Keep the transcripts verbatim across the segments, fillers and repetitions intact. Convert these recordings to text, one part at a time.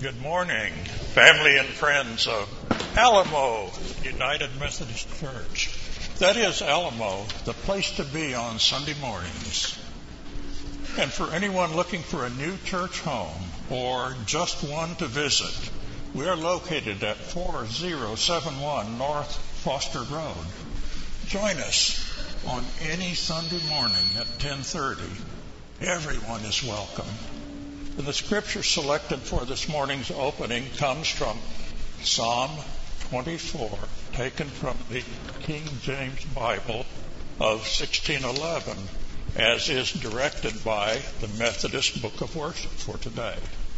Good morning, family and friends of Alamo United Methodist Church. That is Alamo, the place to be on Sunday mornings. And for anyone looking for a new church home or just one to visit, we are located at four oh seven one North Foster Road. Join us on any Sunday morning at ten thirty. Everyone is welcome. And the scripture selected for this morning's opening comes from Psalm twenty-four, taken from the King James Bible of sixteen eleven, as is directed by the Methodist Book of Worship for today.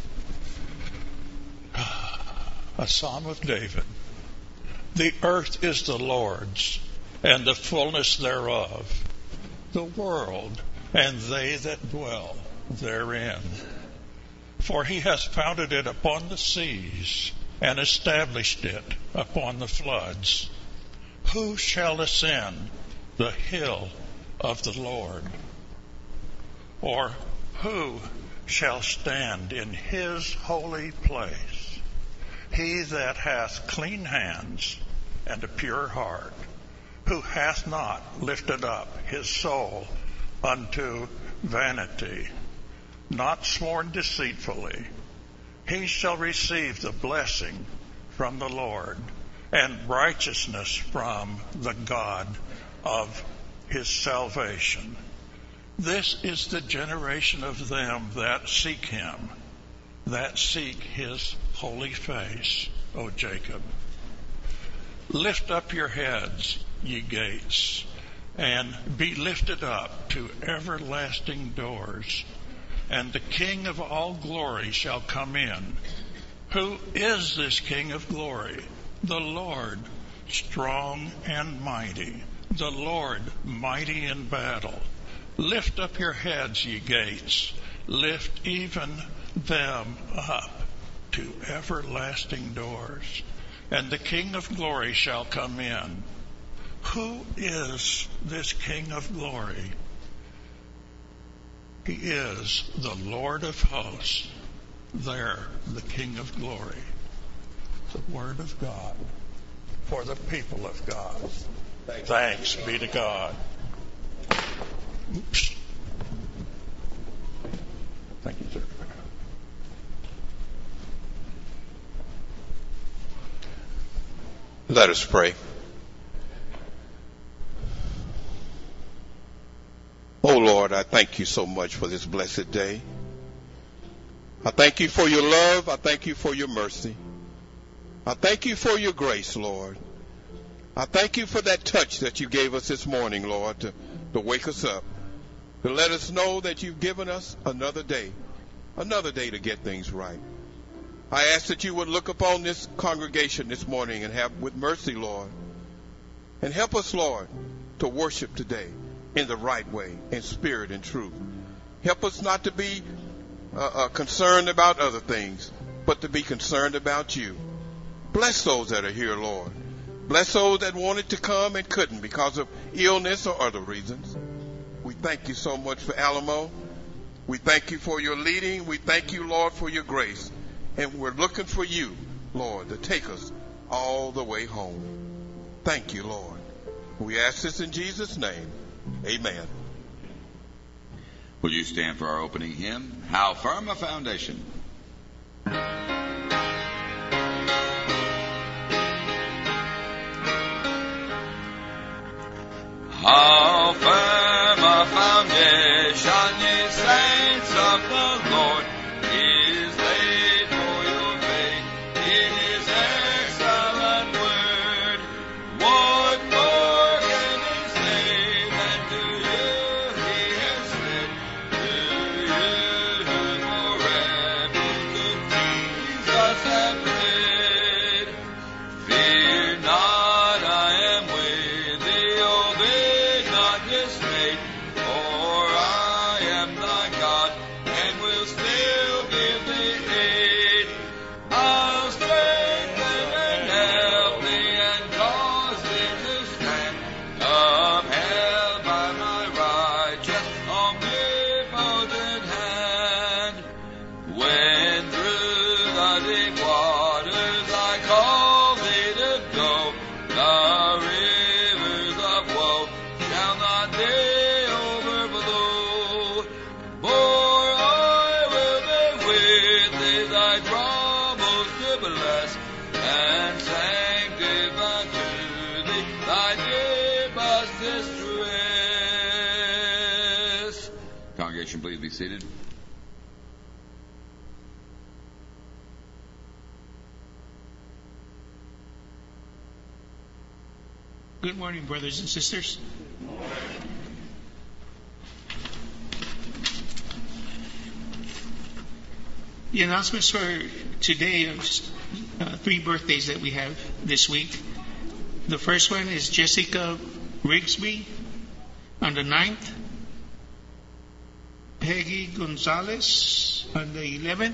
A Psalm of David. The earth is the Lord's, and the fullness thereof, the world, and they that dwell therein. For he hath founded it upon the seas, and established it upon the floods. Who shall ascend the hill of the Lord? Or who shall stand in his holy place? He that hath clean hands and a pure heart, who hath not lifted up his soul unto vanity, not sworn deceitfully, he shall receive the blessing from the Lord, and righteousness from the God of his salvation. This is the generation of them that seek him, that seek his holy face, O Jacob. Lift up your heads, ye gates, and be lifted up to everlasting doors, and the King of all glory shall come in. Who is this King of glory? The Lord, strong and mighty, the Lord mighty in battle. Lift up your heads, ye gates, lift even them up to everlasting doors, and the King of glory shall come in. Who is this King of glory? He is the Lord of hosts, there, the King of glory. The word of God for the people of God. Thanks, Thanks be to God. Oops. Thank you, sir. Let us pray. Oh Lord, I thank you so much for this blessed day. I thank you for your love. I thank you for your mercy. I thank you for your grace, Lord. I thank you for that touch that you gave us this morning, Lord, to, to wake us up, to let us know that you've given us another day, another day to get things right. I ask that you would look upon this congregation this morning and have with mercy, Lord, and help us, Lord, to worship today in the right way, in spirit and truth. Help us not to be uh, uh, concerned about other things, but to be concerned about you. Bless those that are here, Lord. Bless those that wanted to come and couldn't because of illness or other reasons. We thank you so much for Alamo. We thank you for your leading. We thank you, Lord, for your grace. And we're looking for you, Lord, to take us all the way home. Thank you, Lord. We ask this in Jesus' name. Amen. Will you stand for our opening hymn, How Firm a Foundation? How firm a foundation, ye saints of the Lord, is laid for your faith in his excellent word. What more can he say than to you he has said, to you forever seated. Good morning, brothers and sisters. The announcements for today are just, uh, three birthdays that we have this week. The first one is Jessica Rigsby on the ninth. Peggy Gonzalez on the eleventh.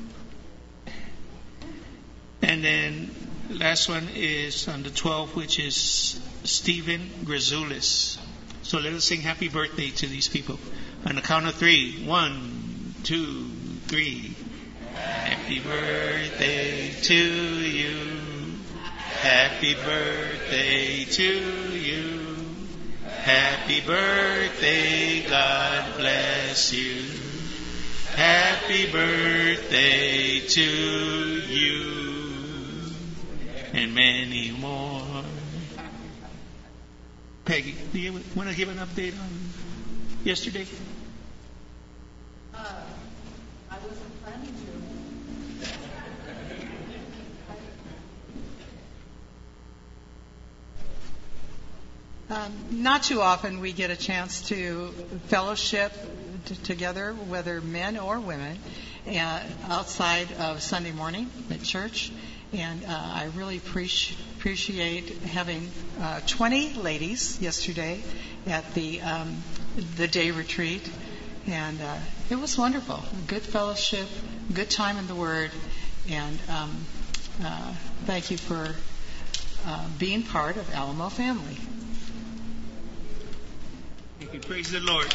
And then the last one is on the twelfth, which is Stephen Grazulis. So let us sing happy birthday to these people. On the count of three. One, two, three. Happy birthday to you. Happy birthday to you. Happy birthday, God bless you. Happy birthday to you. And many more. Peggy, do you want to give an update on yesterday? Uh, I wasn't planning to. Um, not too often we get a chance to fellowship t- together, whether men or women, uh, outside of Sunday morning at church. And uh, I really appreciate appreciate having uh, twenty ladies yesterday at the um, the day retreat, and uh, it was wonderful. Good fellowship, good time in the Word, and um, uh, thank you for uh, being part of Alamo family. Thank you. Praise the Lord.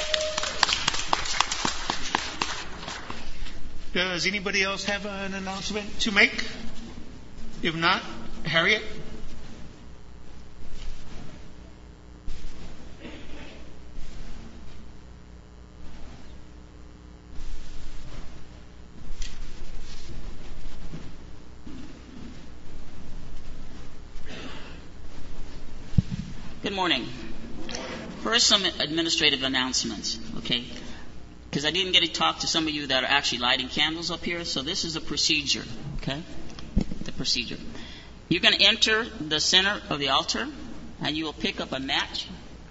Does anybody else have an announcement to make? If not, Harriet? Good morning. First, some administrative announcements, okay? Because I didn't get to talk to some of you that are actually lighting candles up here, so this is a procedure, okay? The procedure. You're going to enter the center of the altar, and you will pick up a match.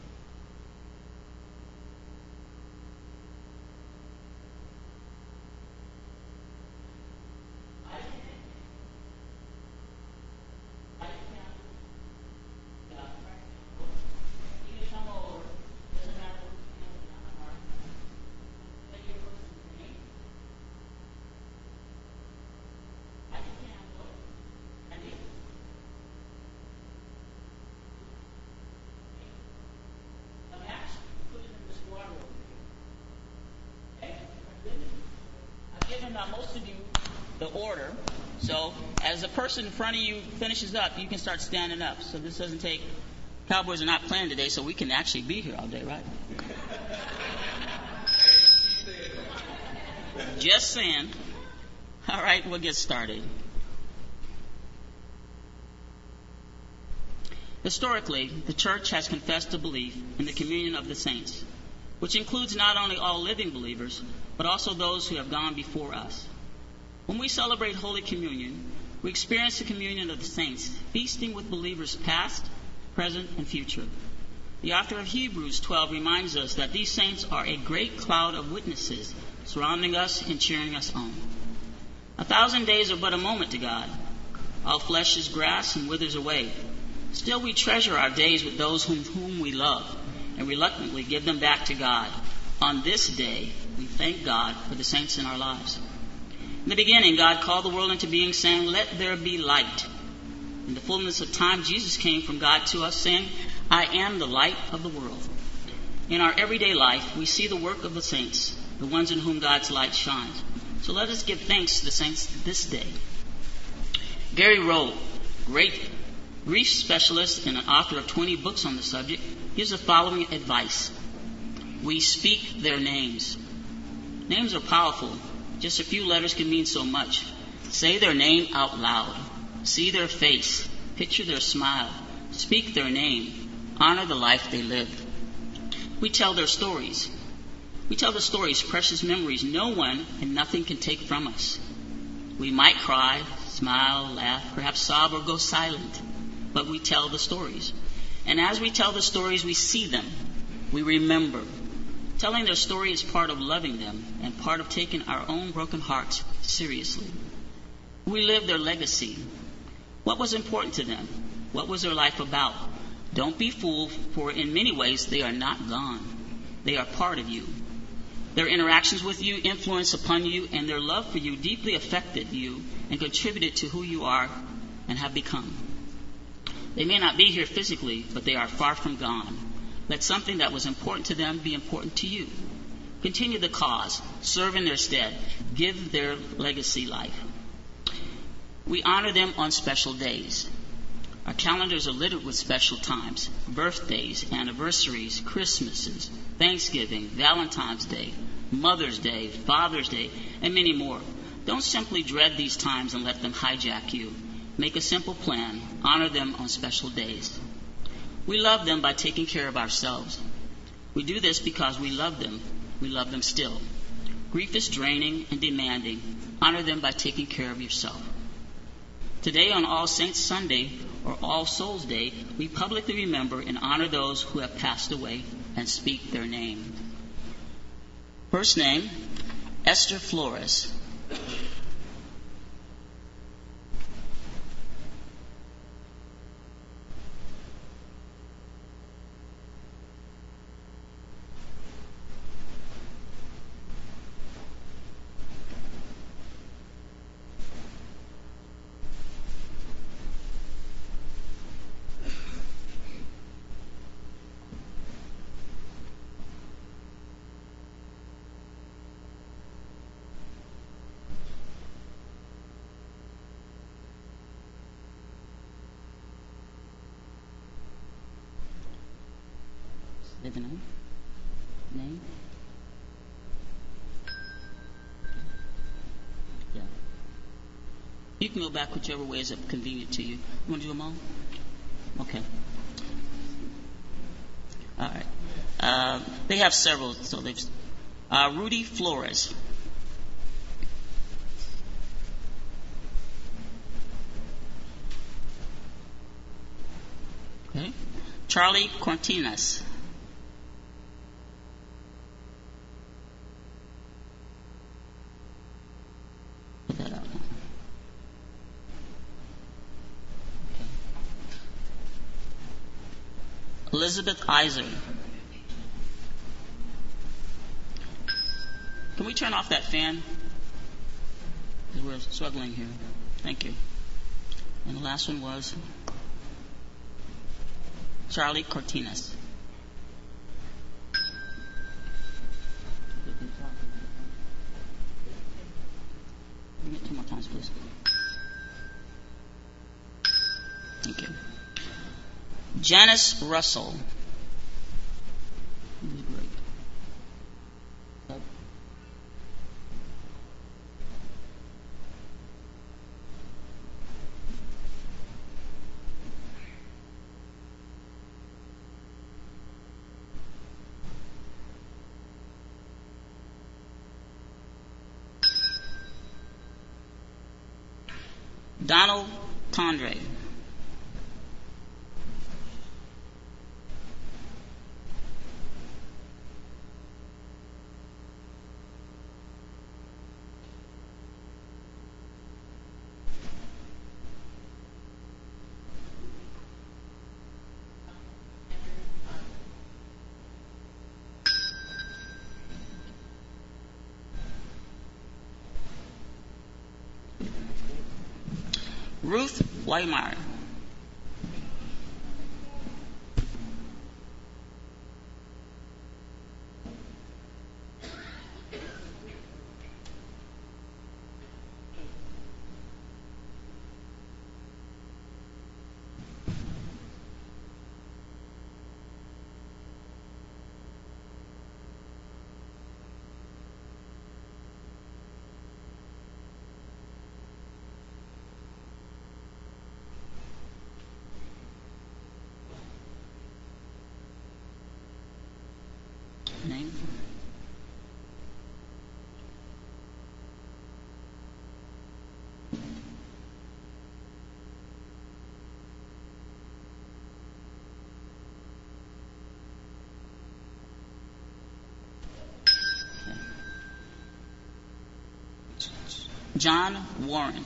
Now, most of you, the order. So, as the person in front of you finishes up, you can start standing up. So this doesn't take. Cowboys are not playing today, so we can actually be here all day, right? Just saying. All right, we'll get started. Historically, the church has confessed a belief in the communion of the saints, which includes not only all living believers, but also those who have gone before us. When we celebrate Holy Communion, we experience the communion of the saints, feasting with believers past, present, and future. The author of Hebrews twelve reminds us that these saints are a great cloud of witnesses surrounding us and cheering us on. A thousand days are but a moment to God. All flesh is grass and withers away. Still we treasure our days with those whom, whom we love, and reluctantly give them back to God. On this day, we thank God for the saints in our lives. In the beginning, God called the world into being, saying, "Let there be light." In the fullness of time, Jesus came from God to us, saying, "I am the light of the world." In our everyday life, we see the work of the saints, the ones in whom God's light shines. So let us give thanks to the saints this day. Gary Rowe, great reef specialist and an author of twenty books on the subject, gives the following advice. We speak their names. Names are powerful. Just a few letters can mean so much. Say their name out loud. See their face. Picture their smile. Speak their name. Honor the life they lived. We tell their stories. We tell the stories, precious memories no one and nothing can take from us. We might cry, smile, laugh, perhaps sob or go silent, but we tell the stories. And as we tell the stories, we see them. We remember. Telling their story is part of loving them and part of taking our own broken hearts seriously. We live their legacy. What was important to them? What was their life about? Don't be fooled, for in many ways they are not gone. They are part of you. Their interactions with you influence upon you, and their love for you deeply affected you and contributed to who you are and have become. They may not be here physically, but they are far from gone. Let something that was important to them be important to you. Continue the cause, serve in their stead, give their legacy life. We honor them on special days. Our calendars are littered with special times: birthdays, anniversaries, Christmases, Thanksgiving, Valentine's Day, Mother's Day, Father's Day, and many more. Don't simply dread these times and let them hijack you. Make a simple plan. Honor them on special days. We love them by taking care of ourselves. We do this because we love them. We love them still. Grief is draining and demanding. Honor them by taking care of yourself. Today on All Saints Sunday, or All Souls Day, we publicly remember and honor those who have passed away and speak their name. First name, Esther Flores. Living name? Name? Yeah. You can go back whichever way is convenient to you. You want to do them all? Okay. All right. Uh, they have several, so they've. Uh, Rudy Flores. Okay. Charlie Cortinas. Put that out. Okay. Elizabeth Iser. Can we turn off that fan? Because we're struggling here. Thank you. And the last one was Charlie Cortinas. Bring it two more times, please. Thank you. Janice Russell. This is great. Donald Tondre. Ruth Weimar. John Warren.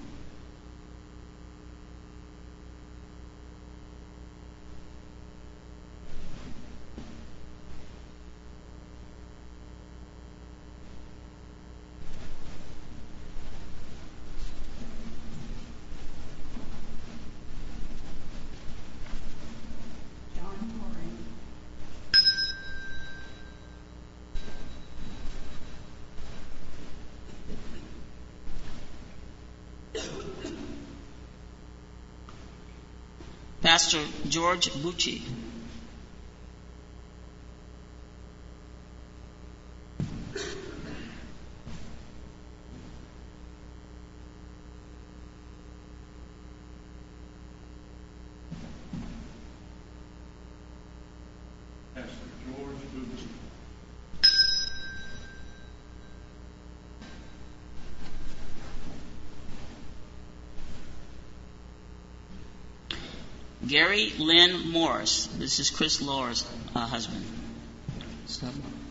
Pastor George Bucci. Pastor George Bucci. Gary Lynn Morris. This is Chris Lohr's uh, husband. So,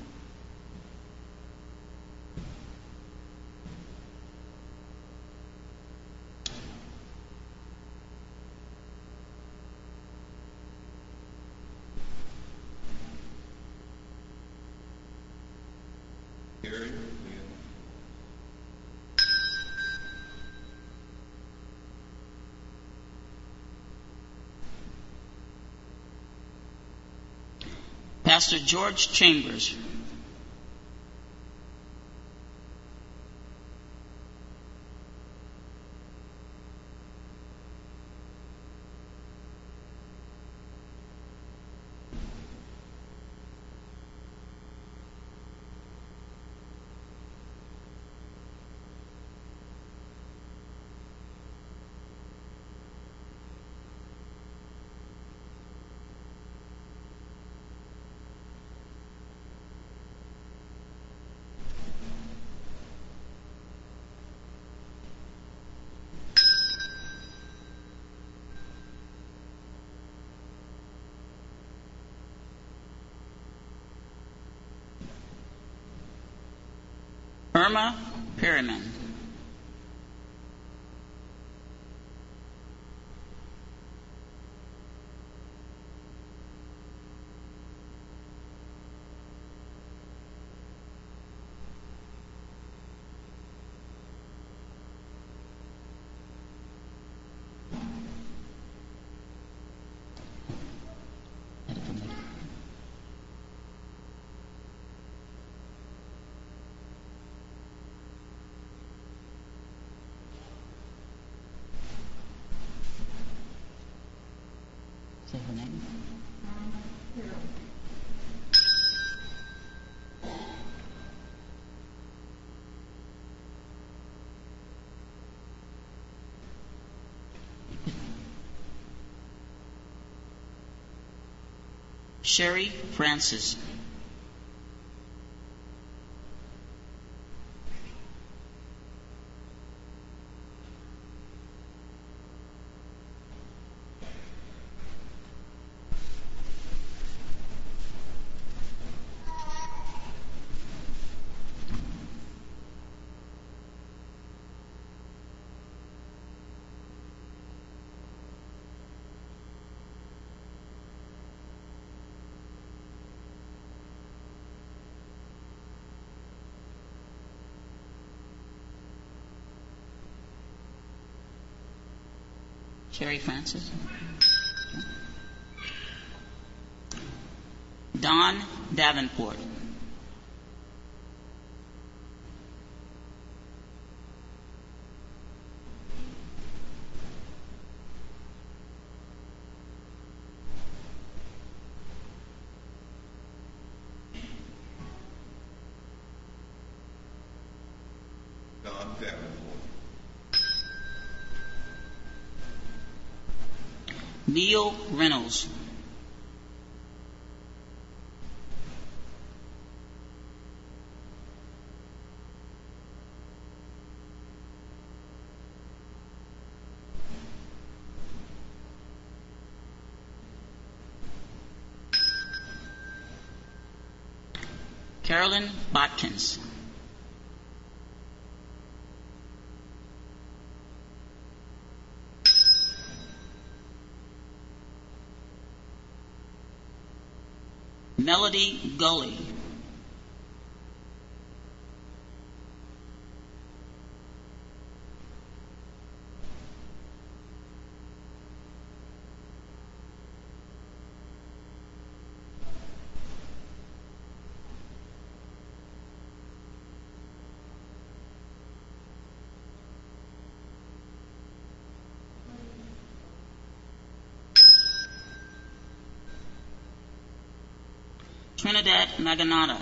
Gary. Pastor George Chambers. Irma Perryman. Say her name. Sherry Francis. Sherry Francis. Don Davenport. Don Davenport. Neil Reynolds. Carolyn Botkins. Melody Gully. Trinidad Maganata.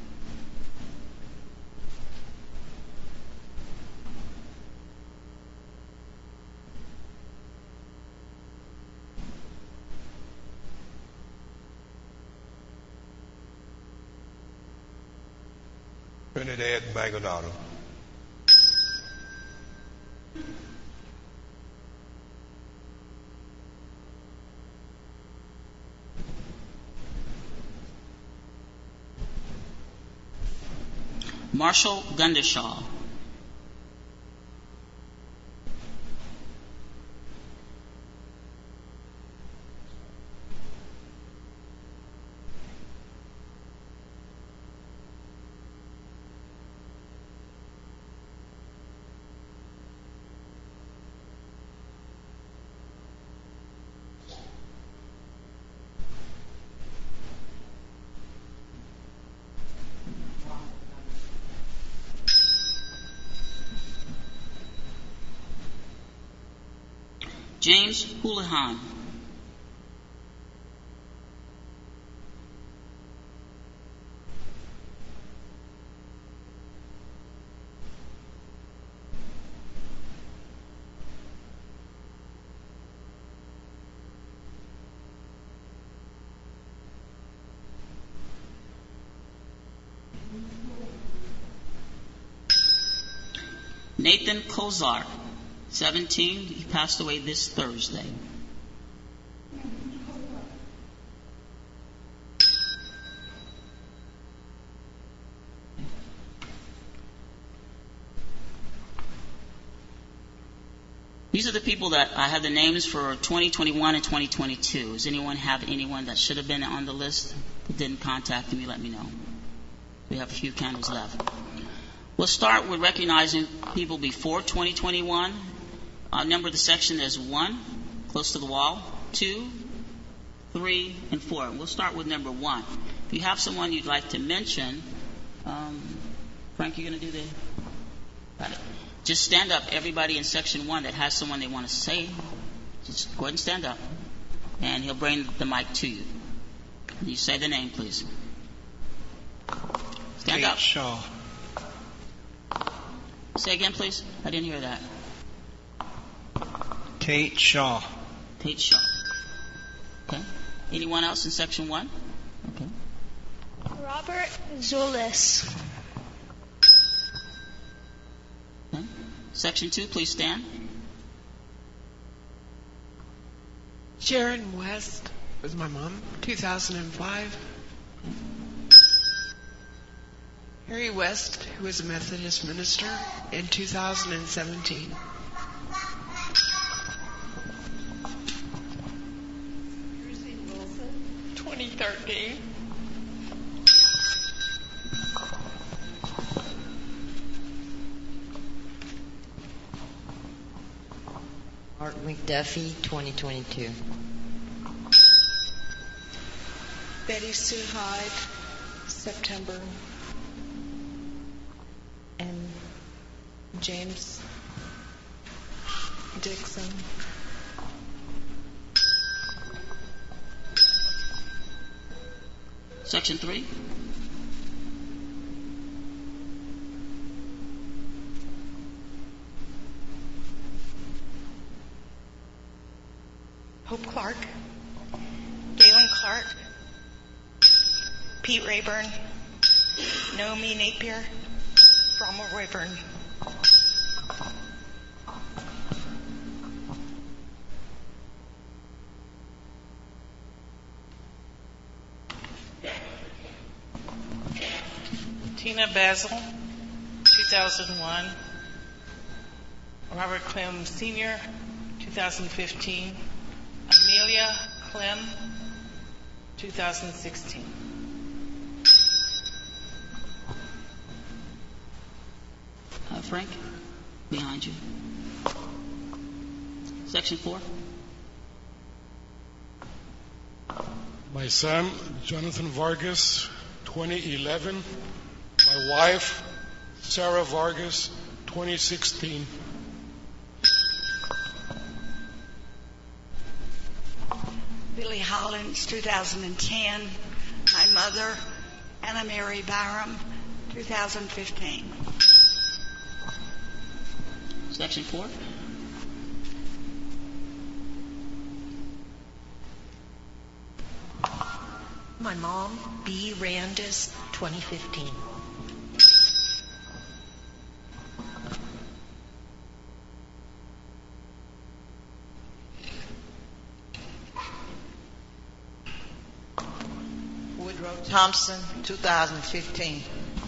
Trinidad Maganata. Marshall Gundershaw. James Houlihan. Nathan Kozar, seventeen. He passed away this Thursday. These are the people that I have the names for twenty twenty-one and twenty twenty-two. Does anyone have anyone that should have been on the list that didn't contact me? Let me know. We have a few candles left. We'll start with recognizing people before twenty twenty-one. I'll number the section as one, close to the wall, two, three, and four. We'll start with number one. If you have someone you'd like to mention, um, Frank, you're going to do the... Got it. Just stand up, everybody in section one that has someone they want to say. Just go ahead and stand up, and he'll bring the mic to you. You say the name, please. Stand Kate up. Shaw. Say again, please. I didn't hear that. Kate Shaw. Kate Shaw. Okay. Anyone else in section one? Okay. Robert Zulis. Okay. Section two, please stand. Sharon West was my mom, two thousand five. Harry West, who was a Methodist minister, in two thousand seventeen. twenty thirteen. Art McDuffie, twenty twenty-two. Betty Sue Hyde, September. And James Dixon. Section three. Hope Clark. Galen Clark. Pete Rayburn. Naomi Napier. Brahma Rayburn. Tina Basil, two thousand one. Robert Clem Senior, two thousand fifteen. Amelia Clem, two thousand sixteen. Frank, behind you. Section four. My son, Jonathan Vargas, twenty eleven. My wife, Sarah Vargas, twenty sixteen. Billy Hollins, two thousand ten. My mother, Anna Mary Byram, two thousand fifteen. Section four. My mom, B. Randis, twenty fifteen. Woodrow Thompson, two thousand fifteen.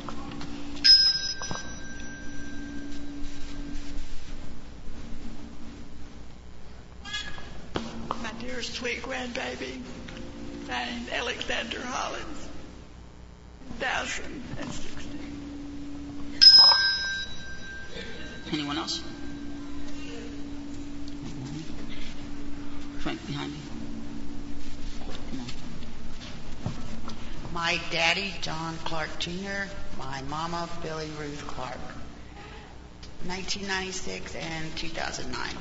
My dearest sweet grandbaby, named Alexander Hollins, two thousand sixteen. Anyone else? Frank, behind me. My daddy, John Clark Junior My mama, Billy Ruth Clark. nineteen ninety-six and two thousand nine.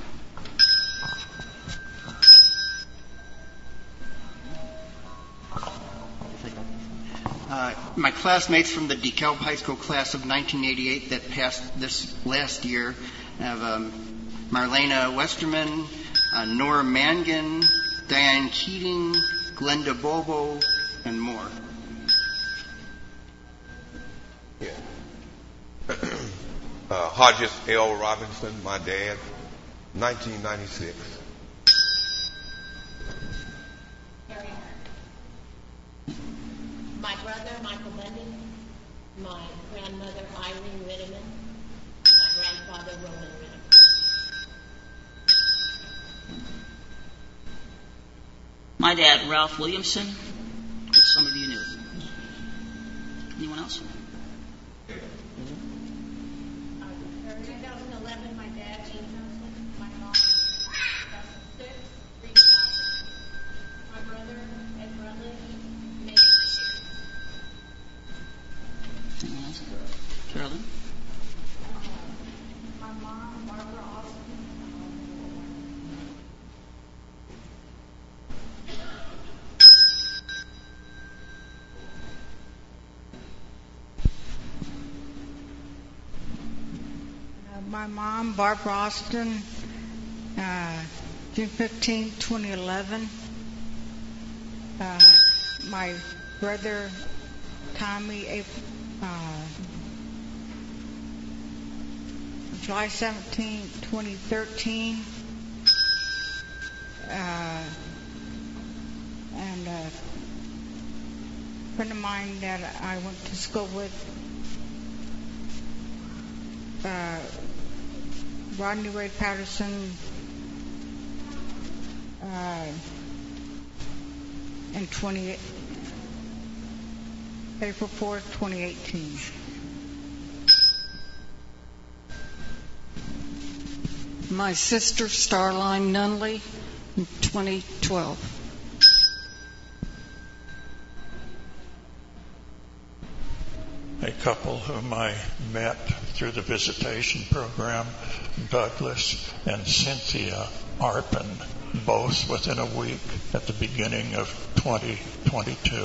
Uh, my classmates from the DeKalb High School class of nineteen eighty-eight that passed this last year have um, Marlena Westerman, uh, Nora Mangan, Diane Keating, Glenda Bobo, and more. Yeah. uh, Hodges L. Robinson, my dad, nineteen ninety-six. My brother, Michael Bundy. My grandmother, Irene Rittiman. My grandfather, Roman Rittiman. My dad, Ralph Williamson, which some of you knew. Anyone else? twenty eleven, my dad, Gene Thompson. My mom, two thousand six, Rita Thompson. My brother, Ed Rutledge, May sixth. Anyone else? Carolyn? My mom, Barbara Austin. My mom, Barbara Austin, uh, June fifteenth, twenty eleven. Uh, my brother, Tommy, April, uh, July seventeenth, twenty thirteen. Uh, and a friend of mine that I went to school with, uh, Rodney Ray Patterson, uh, in twenty April fourth, twenty eighteen. My sister, Starline Nunley, in twenty twelve. A couple whom I met through the visitation program, Douglas and Cynthia Arpin, both within a week at the beginning of twenty twenty-two.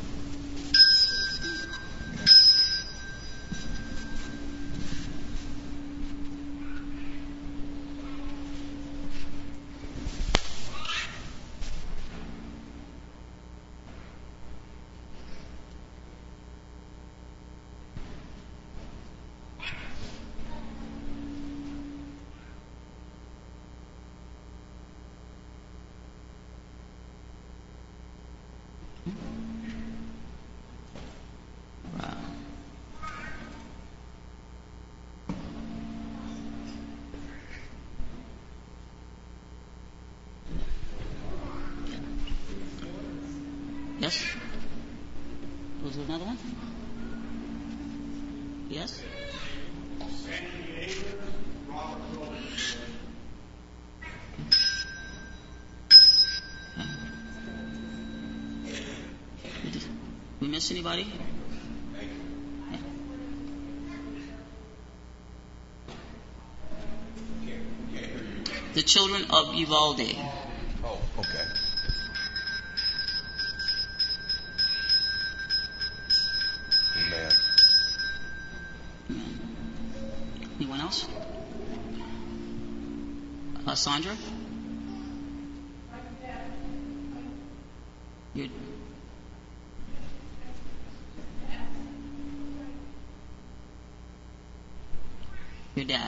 Yes? Was there another one? Yes? We miss anybody? The children of Uvalde. Oh, okay. Amen. Amen. Anyone else? Uh, Sandra? Your, your dad.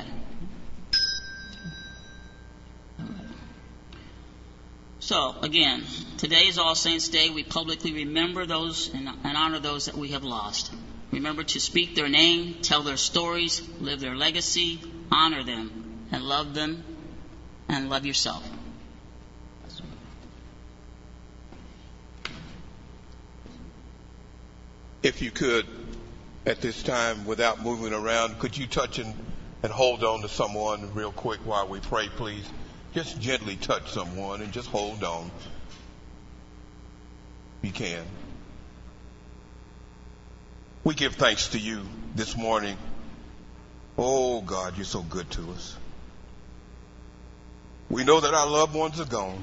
So, again, today is All Saints' Day. We publicly remember those and, and honor those that we have lost. Remember to speak their name, tell their stories, live their legacy, honor them, and love them, and love yourself. If you could, at this time, without moving around, could you touch and, and hold on to someone real quick while we pray, please? Just gently touch someone and just hold on. You can. We give thanks to you this morning. Oh, God, you're so good to us. We know that our loved ones are gone,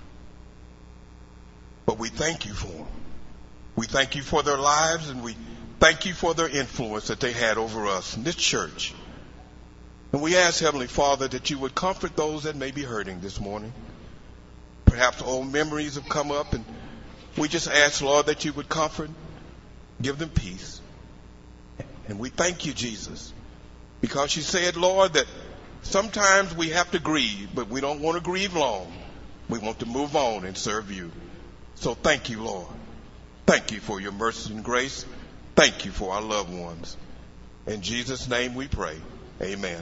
but we thank you for them. We thank you for their lives, and we thank you for their influence that they had over us in this church. And we ask, Heavenly Father, that you would comfort those that may be hurting this morning. Perhaps old memories have come up, and we just ask, Lord, that you would comfort, give them peace. And we thank you, Jesus, because you said, Lord, that sometimes we have to grieve, but we don't want to grieve long. We want to move on and serve you. So thank you, Lord. Thank you for your mercy and grace. Thank you for our loved ones. In Jesus' name we pray. Amen.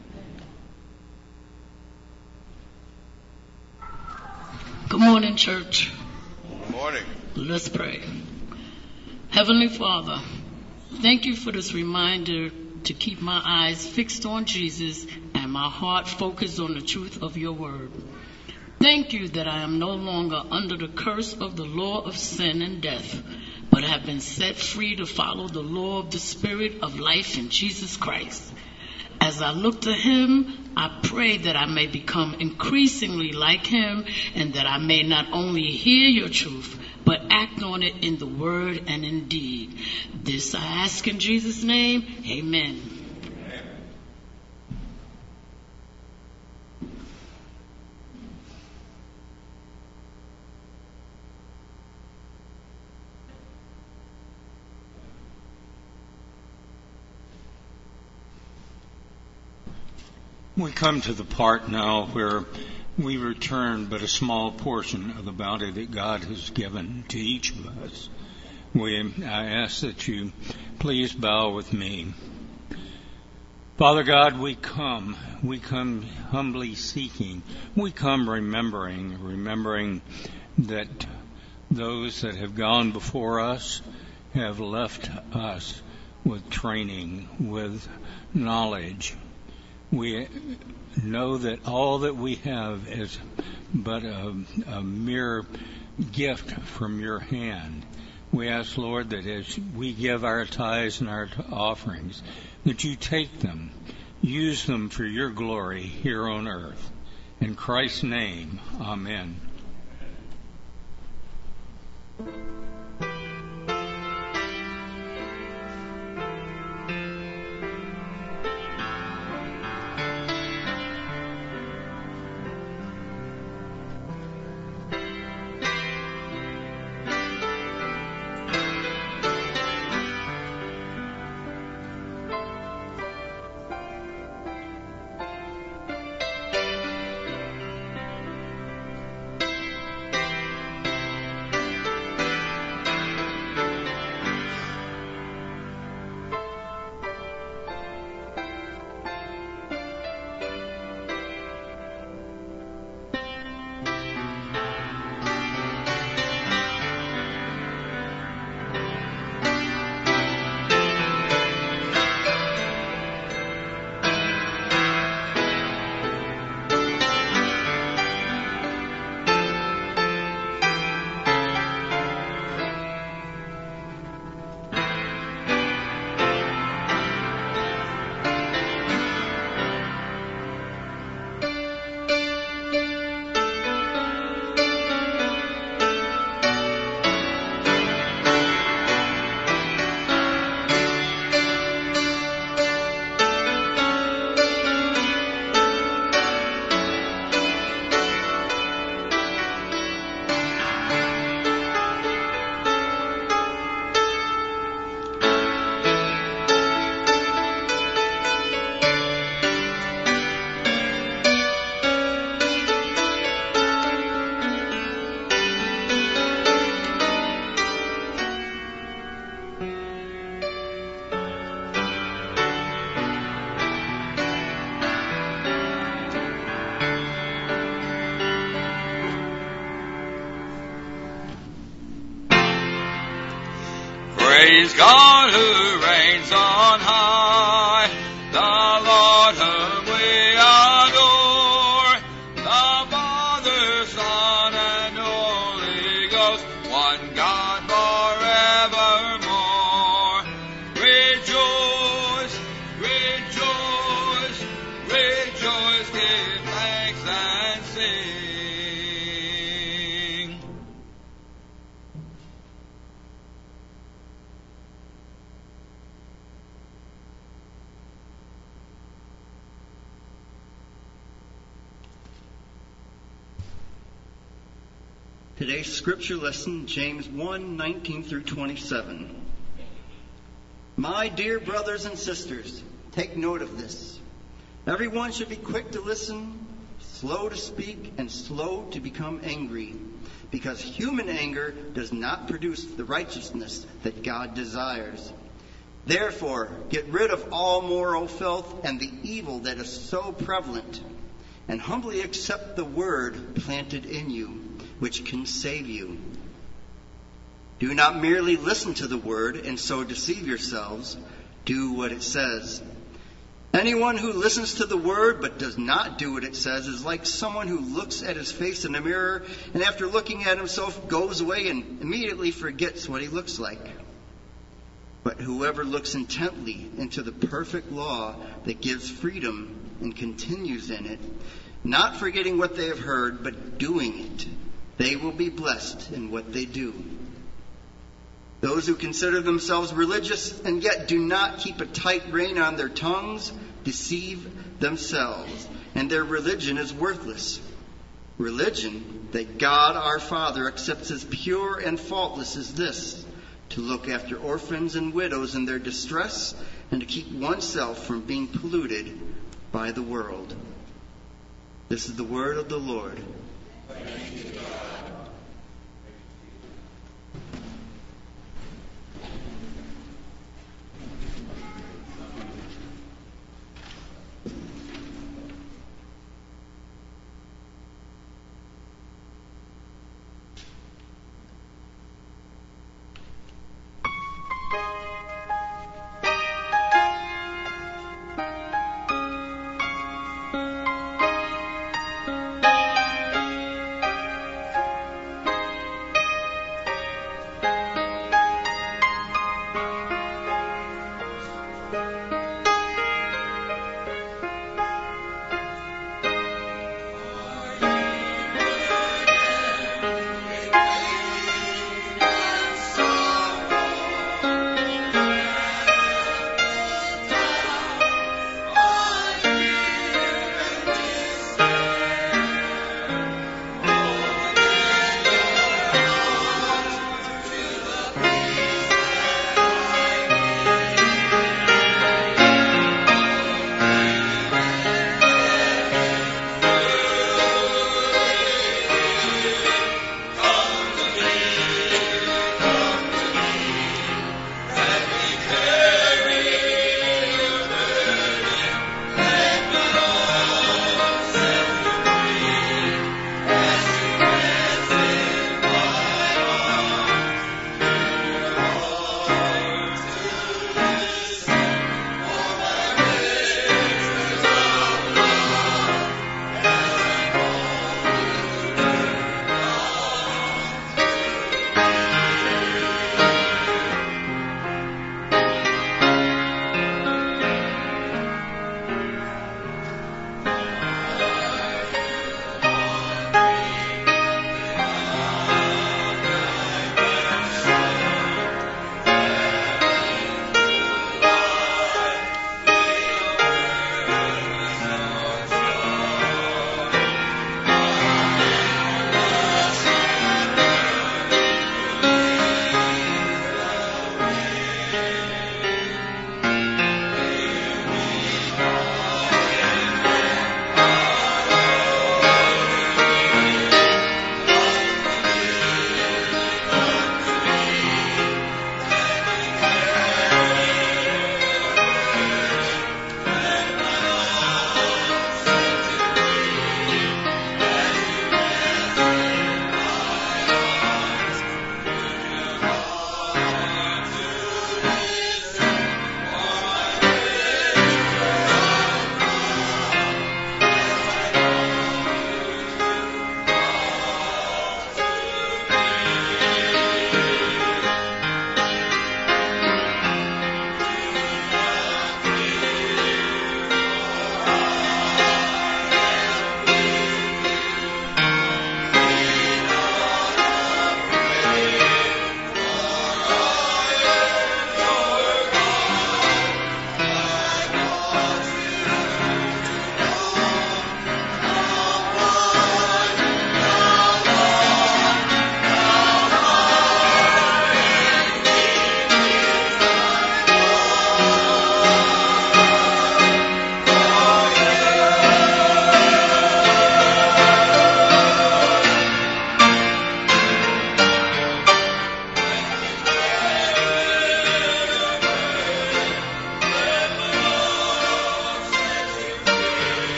Good morning, church. Good morning. Let's pray. Heavenly Father, thank you for this reminder to keep my eyes fixed on Jesus and my heart focused on the truth of your word. Thank you that I am no longer under the curse of the law of sin and death, but have been set free to follow the law of the Spirit of life in Jesus Christ. As I look to him, I pray that I may become increasingly like him, and that I may not only hear your truth, but act on it in the word and in deed. This I ask in Jesus' name. Amen. We come to the part now where we return but a small portion of the bounty that God has given to each of us. We, I ask that you please bow with me. Father God, we come. We come humbly seeking. We come remembering, remembering that those that have gone before us have left us with training, with knowledge. We know that all that we have is but a, a mere gift from your hand. We ask, Lord, that as we give our tithes and our offerings, that you take them, use them for your glory here on earth. In Christ's name, amen. Praise God who reigns on high, the Lord whom we adore, the Father, Son, and Holy Ghost, one God forevermore. Rejoice, rejoice, rejoice, give thanks and sing. Today's scripture lesson, James one, nineteen through twenty-seven. My dear brothers and sisters, take note of this. Everyone should be quick to listen, slow to speak, and slow to become angry, because human anger does not produce the righteousness that God desires. Therefore, get rid of all moral filth and the evil that is so prevalent, and humbly accept the word planted in you, which can save you. Do not merely listen to the word and so deceive yourselves. Do what it says. Anyone who listens to the word but does not do what it says is like someone who looks at his face in a mirror and after looking at himself goes away and immediately forgets what he looks like. But whoever looks intently into the perfect law that gives freedom and continues in it, not forgetting what they have heard but doing it, they will be blessed in what they do. Those who consider themselves religious and yet do not keep a tight rein on their tongues deceive themselves, and their religion is worthless. Religion that God our Father accepts as pure and faultless is this: to look after orphans and widows in their distress and to keep oneself from being polluted by the world. This is the word of the Lord. Thank you, God.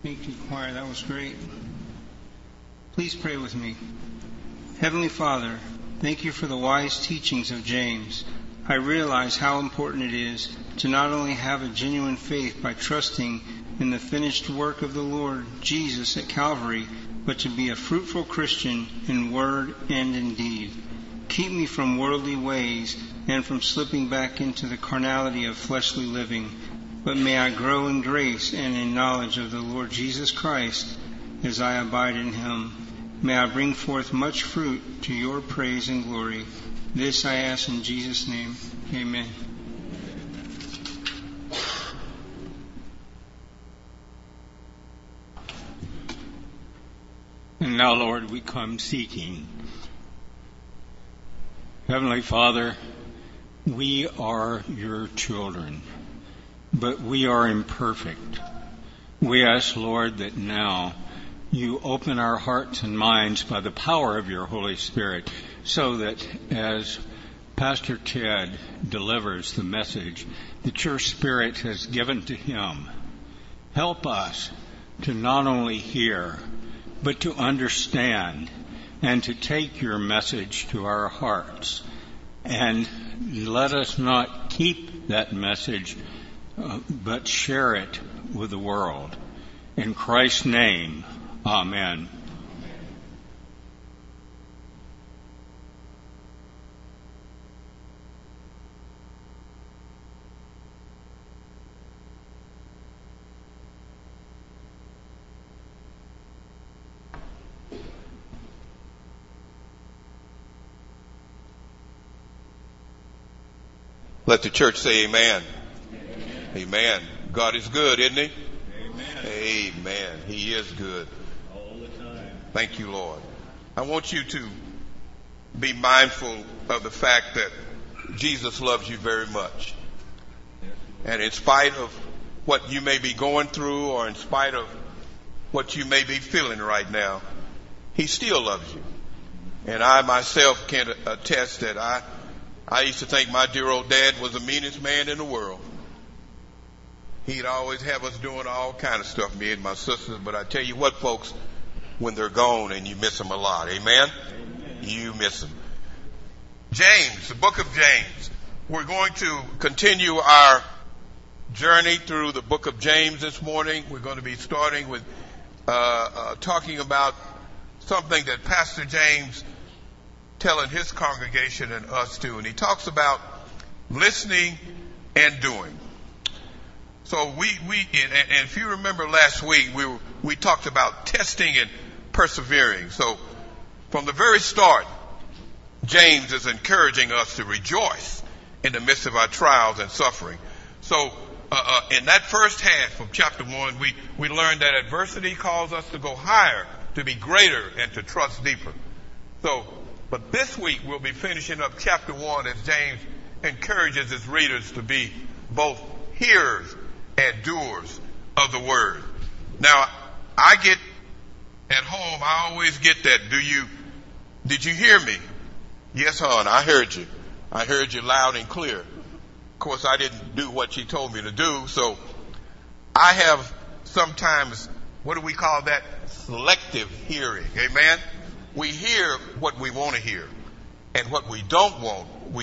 Thank you, choir. That was great. Please pray with me. Heavenly Father, thank you for the wise teachings of James. I realize how important it is to not only have a genuine faith by trusting in the finished work of the Lord Jesus at Calvary, but to be a fruitful Christian in word and in deed. Keep me from worldly ways and from slipping back into the carnality of fleshly living, but may I grow in grace and in knowledge of the Lord Jesus Christ as I abide in him. May I bring forth much fruit to your praise and glory. This I ask in Jesus' name. Amen. And now, Lord, we come seeking. Heavenly Father, we are your children, but we are imperfect. We ask, Lord, that now you open our hearts and minds by the power of your Holy Spirit, so that as Pastor Ted delivers the message that your Spirit has given to him, help us to not only hear, but to understand and to take your message to our hearts. And let us not keep that message, uh, but share it with the world. In Christ's name, amen. Let the church say amen. Amen. Amen. God is good, isn't he? Amen. Amen. He is good. All the time. Thank you, Lord. I want you to be mindful of the fact that Jesus loves you very much. And in spite of what you may be going through, or in spite of what you may be feeling right now, he still loves you. And I myself can attest that I I used to think my dear old dad was the meanest man in the world. He'd always have us doing all kind of stuff, me and my sisters. But I tell you what, folks, when they're gone, and you miss them a lot. Amen? Amen. You miss them. James, the book of James. We're going to continue our journey through the book of James this morning. We're going to be starting with uh, uh, talking about something that Pastor James telling his congregation and us too. And he talks about listening and doing. So we, we and, and if you remember last week, we were, we talked about testing and persevering. So from the very start, James is encouraging us to rejoice in the midst of our trials and suffering. So uh, uh, in that first half of chapter one, we, we learned that adversity calls us to go higher, to be greater, and to trust deeper. So But this week we'll be finishing up chapter one as James encourages his readers to be both hearers and doers of the word. Now, I get at home, I always get that. Do you, did you hear me? Yes, hon, I heard you. I heard you loud and clear. Of course, I didn't do what she told me to do, so I have sometimes, what do we call that? Selective hearing. Amen? We hear what we want to hear, and what we don't want, we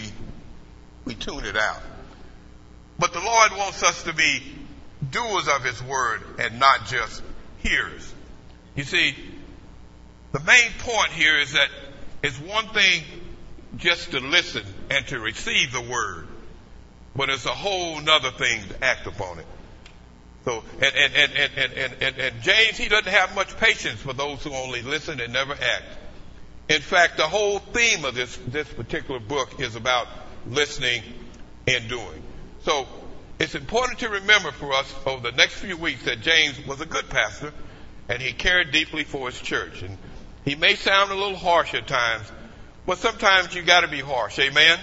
we tune it out. But the Lord wants us to be doers of his word and not just hearers. You see, the main point here is that it's one thing just to listen and to receive the word, but it's a whole nother thing to act upon it. So, and, and, and, and, and, and, and James, he doesn't have much patience for those who only listen and never act. In fact, the whole theme of this, this particular book is about listening and doing. So it's important to remember for us over the next few weeks that James was a good pastor, and he cared deeply for his church. And he may sound a little harsh at times, but sometimes you got to be harsh. Amen?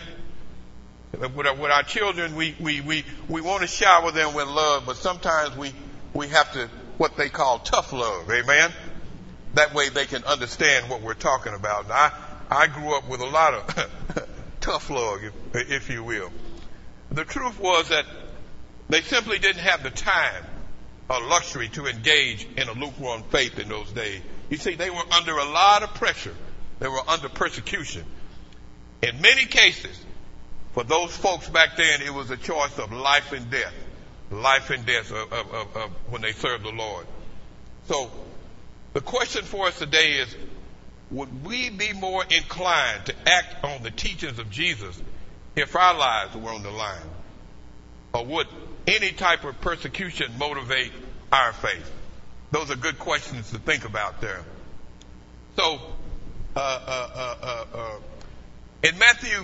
With our, with our children, we, we, we, we want to shower them with love, but sometimes we, we have to, what they call tough love. Amen? That way they can understand what we're talking about. And I, I grew up with a lot of tough love, if, if you will. The truth was that they simply didn't have the time a luxury to engage in a lukewarm faith in those days. You see, they were under a lot of pressure. They were under persecution. In many cases, for those folks back then, it was a choice of life and death. Life and death of, of, of, of when they served the Lord. So the question for us today is, would we be more inclined to act on the teachings of Jesus if our lives were on the line? Or would any type of persecution motivate our faith? Those are good questions to think about there. So, uh, uh, uh, uh, uh, in Matthew,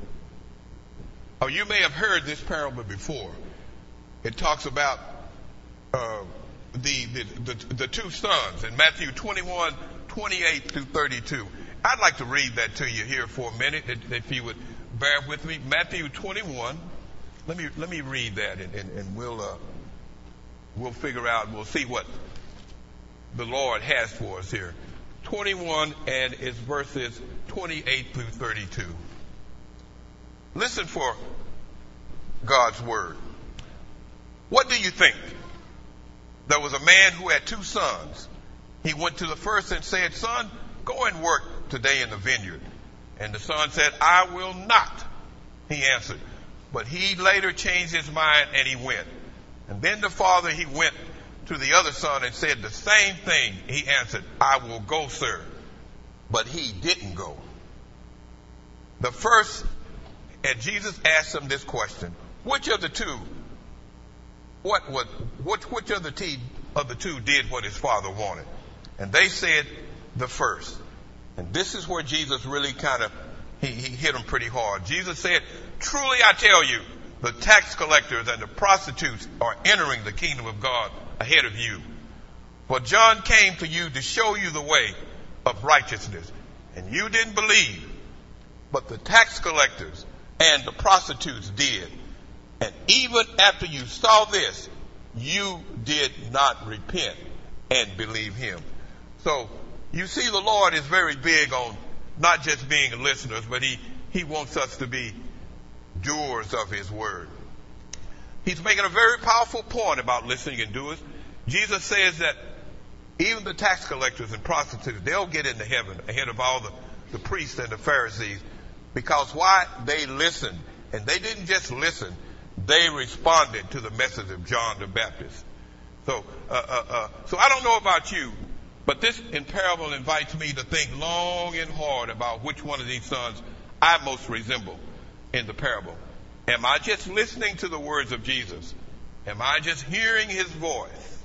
or you may have heard this parable before. It talks about uh, the, the, the, the two sons in Matthew twenty-one, twenty-eight through thirty-two. I'd like to read that to you here for a minute, if you would bear with me. Matthew twenty-one. Let me let me read that, and, and, and we'll uh, we'll figure out. We'll see what the Lord has for us here. twenty-one, and it's verses twenty-eight through thirty-two. Listen for God's word. What do you think? There was a man who had two sons. He went to the first and said, "Son, go and work today in the vineyard." And the son said, "I will not," he answered. But he later changed his mind and he went. And then the father, he went to the other son and said the same thing. He answered, "I will go, sir." But he didn't go. The first, and Jesus asked him this question: which of the two, what, what, what, which of the, two, of the two did what his father wanted? And they said, the first. And this is where Jesus really kind of, he, he hit them pretty hard. Jesus said, "Truly I tell you, the tax collectors and the prostitutes are entering the kingdom of God ahead of you. For John came to you to show you the way of righteousness, and you didn't believe. But the tax collectors and the prostitutes did. And even after you saw this, you did not repent and believe him." So you see, the Lord is very big on not just being listeners, but he, he wants us to be doers of his word. He's making a very powerful point about listening and doers. Jesus says that even the tax collectors and prostitutes, they'll get into heaven ahead of all the, the priests and the Pharisees. Because why? They listened. And they didn't just listen. They responded to the message of John the Baptist. So, uh, uh, uh, so I don't know about you, but this in parable invites me to think long and hard about which one of these sons I most resemble in the parable. Am I just listening to the words of Jesus? Am I just hearing his voice?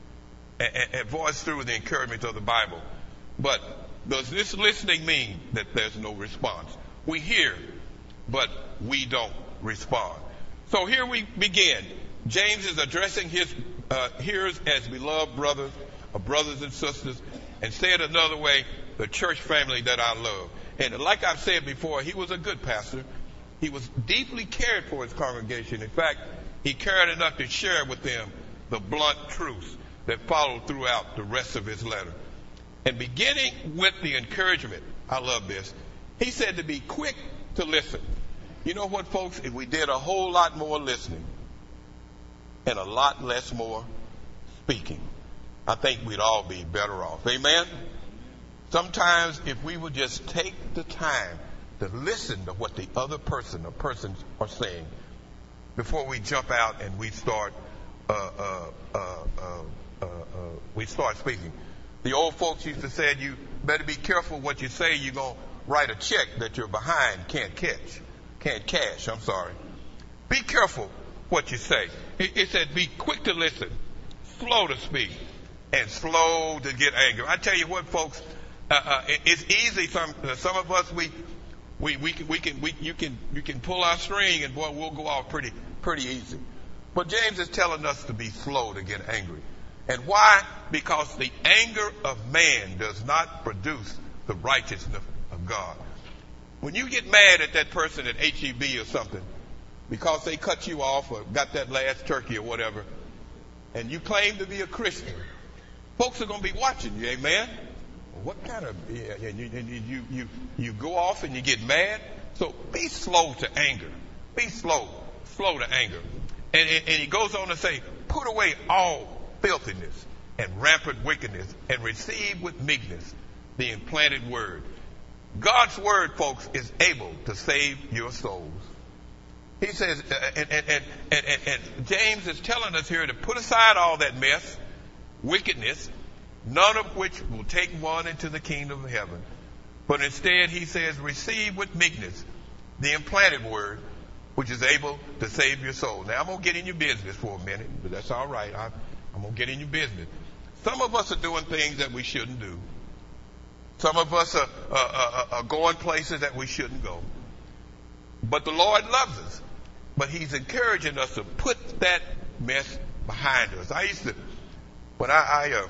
A, a voice through the encouragement of the Bible. But does this listening mean that there's no response? We hear, but we don't respond. So here we begin. James is addressing his uh, hearers as beloved brothers, or brothers and sisters, and said another way, the church family that I love. And like I've said before, he was a good pastor. He was deeply cared for his congregation. In fact, he cared enough to share with them the blunt truths that followed throughout the rest of his letter. And beginning with the encouragement, I love this, he said to be quick to listen. You know what, folks? If we did a whole lot more listening and a lot less more speaking, I think we'd all be better off. Amen? Sometimes if we would just take the time to listen to what the other person or persons are saying before we jump out and we start uh, uh, uh, uh, uh, uh, we start speaking. The old folks used to say, you better be careful what you say. You're going to write a check that you're behind can't catch. Can't cash, I'm sorry. Be careful what you say. It, it said be quick to listen, slow to speak, and slow to get angry. I tell you what, folks, uh, uh, it, it's easy. Some uh, some of us we we we can we can we you can you can pull our string and boy we'll go off pretty pretty easy. But James is telling us to be slow to get angry. And why? Because the anger of man does not produce the righteousness of God. When you get mad at that person at H E B or something because they cut you off or got that last turkey or whatever, and you claim to be a Christian, folks are going to be watching you, amen? What kind of, yeah, and you, and you, you, you go off and you get mad? So be slow to anger. Be slow, slow to anger. And, and, and he goes on to say, put away all filthiness and rampant wickedness, and receive with meekness the implanted word. God's word, folks, is able to save your souls. He says, uh, and, and, and, and, and James is telling us here to put aside all that mess, wickedness, none of which will take one into the kingdom of heaven. But instead, he says, receive with meekness the implanted word, which is able to save your soul. Now, I'm going to get in your business for a minute, but that's all right. I, I'm going to get in your business. Some of us are doing things that we shouldn't do. Some of us are, uh, uh, are going places that we shouldn't go. But the Lord loves us. But he's encouraging us to put that mess behind us. I used to, when I, I uh,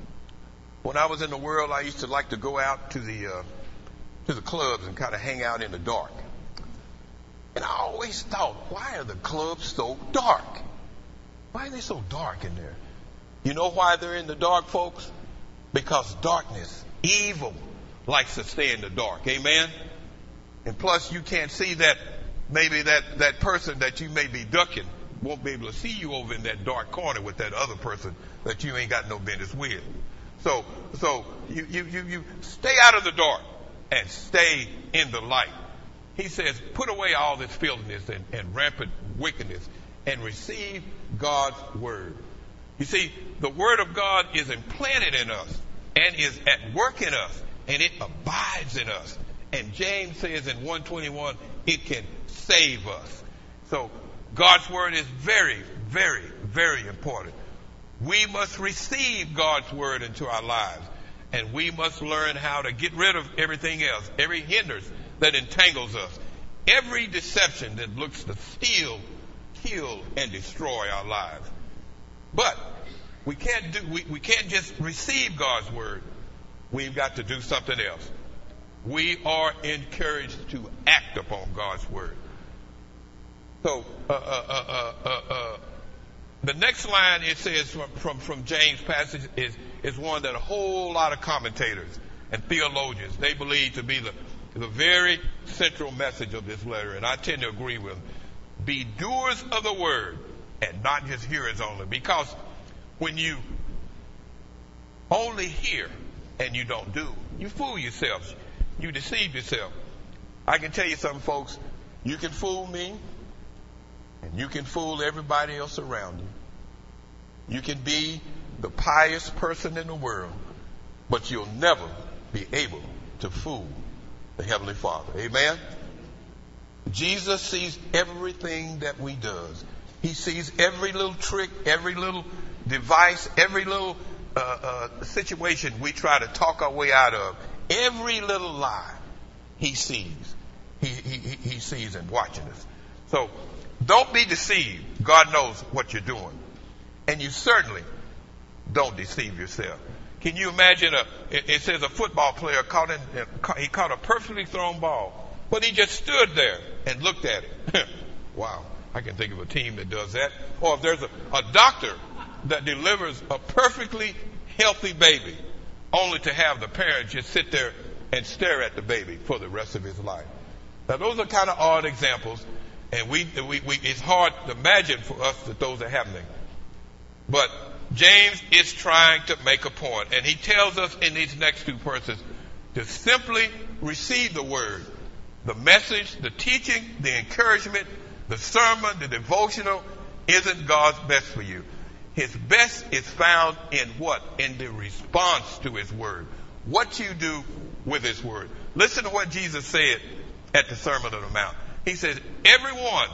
when I was in the world, I used to like to go out to the uh, to the clubs and kind of hang out in the dark. And I always thought, why are the clubs so dark? Why are they so dark in there? You know why they're in the dark, folks? Because darkness, evil, likes to stay in the dark. Amen? And plus, you can't see that maybe that, that person that you may be ducking won't be able to see you over in that dark corner with that other person that you ain't got no business with. So, so you, you, you, you stay out of the dark and stay in the light. He says, put away all this filthiness and, and rampant wickedness and receive God's word. You see, the word of God is implanted in us and is at work in us, and it abides in us. And James says in one twenty-one, it can save us. So God's word is very, very, very important. We must receive God's word into our lives, and we must learn how to get rid of everything else, every hindrance that entangles us, every deception that looks to steal, kill, and destroy our lives. But we can't do we, we can't just receive God's word. We've got to do something else. We are encouraged to act upon God's word. So uh, uh, uh, uh, uh, the next line it says from, from, from James' passage is, is one that a whole lot of commentators and theologians, they believe to be the, the very central message of this letter, and I tend to agree with them. Be doers of the word and not just hearers only. Because when you only hear and you don't do, you fool yourselves. You deceive yourself. I can tell you something, folks. You can fool me, and you can fool everybody else around you. You can be the pious person in the world, but you'll never be able to fool the Heavenly Father. Amen? Jesus sees everything that we does. He sees every little trick, every little device, every little uh, uh, situation we try to talk our way out of. Every little lie he sees. He, he, he sees and watching us. So don't be deceived. God knows what you're doing. And you certainly don't deceive yourself. Can you imagine a, it, it says a football player caught in, he caught a perfectly thrown ball, but he just stood there and looked at it. Wow. I can think of a team that does that. Or if there's a, a doctor that delivers a perfectly healthy baby, only to have the parent just sit there and stare at the baby for the rest of his life. Now, those are kind of odd examples, and we, we, we it's hard to imagine for us that those are happening. But James is trying to make a point, and he tells us in these next two verses to simply receive the word, the message, the teaching, the encouragement, the sermon, the devotional isn't God's best for you. His best is found in what? In the response to his word. What you do with his word. Listen to what Jesus said at the Sermon on the Mount. He says, everyone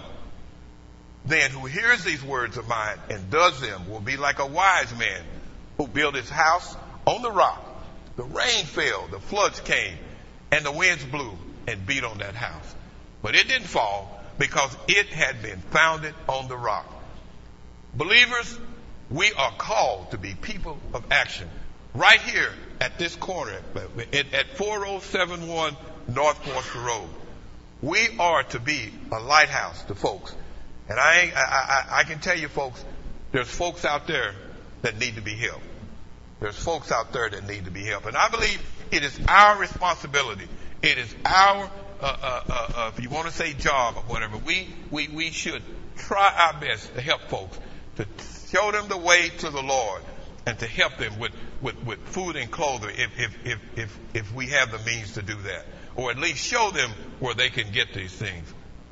then who hears these words of mine and does them will be like a wise man who built his house on the rock. The rain fell, the floods came, and the winds blew and beat on that house. But it didn't fall because it had been founded on the rock. Believers, we are called to be people of action. Right here at this corner at four oh seven one North Forster Road. We are to be a lighthouse to folks. And I, ain't, I, I, I can tell you, folks, there's folks out there that need to be helped. There's folks out there that need to be helped. And I believe it is our responsibility. It is our, uh, uh, uh, uh, if you want to say job or whatever, we, we, we should try our best to help folks to Show them the way to the Lord and to help them with, with, with food and clothing if, if, if, if, if we have the means to do that. Or at least show them where they can get these things.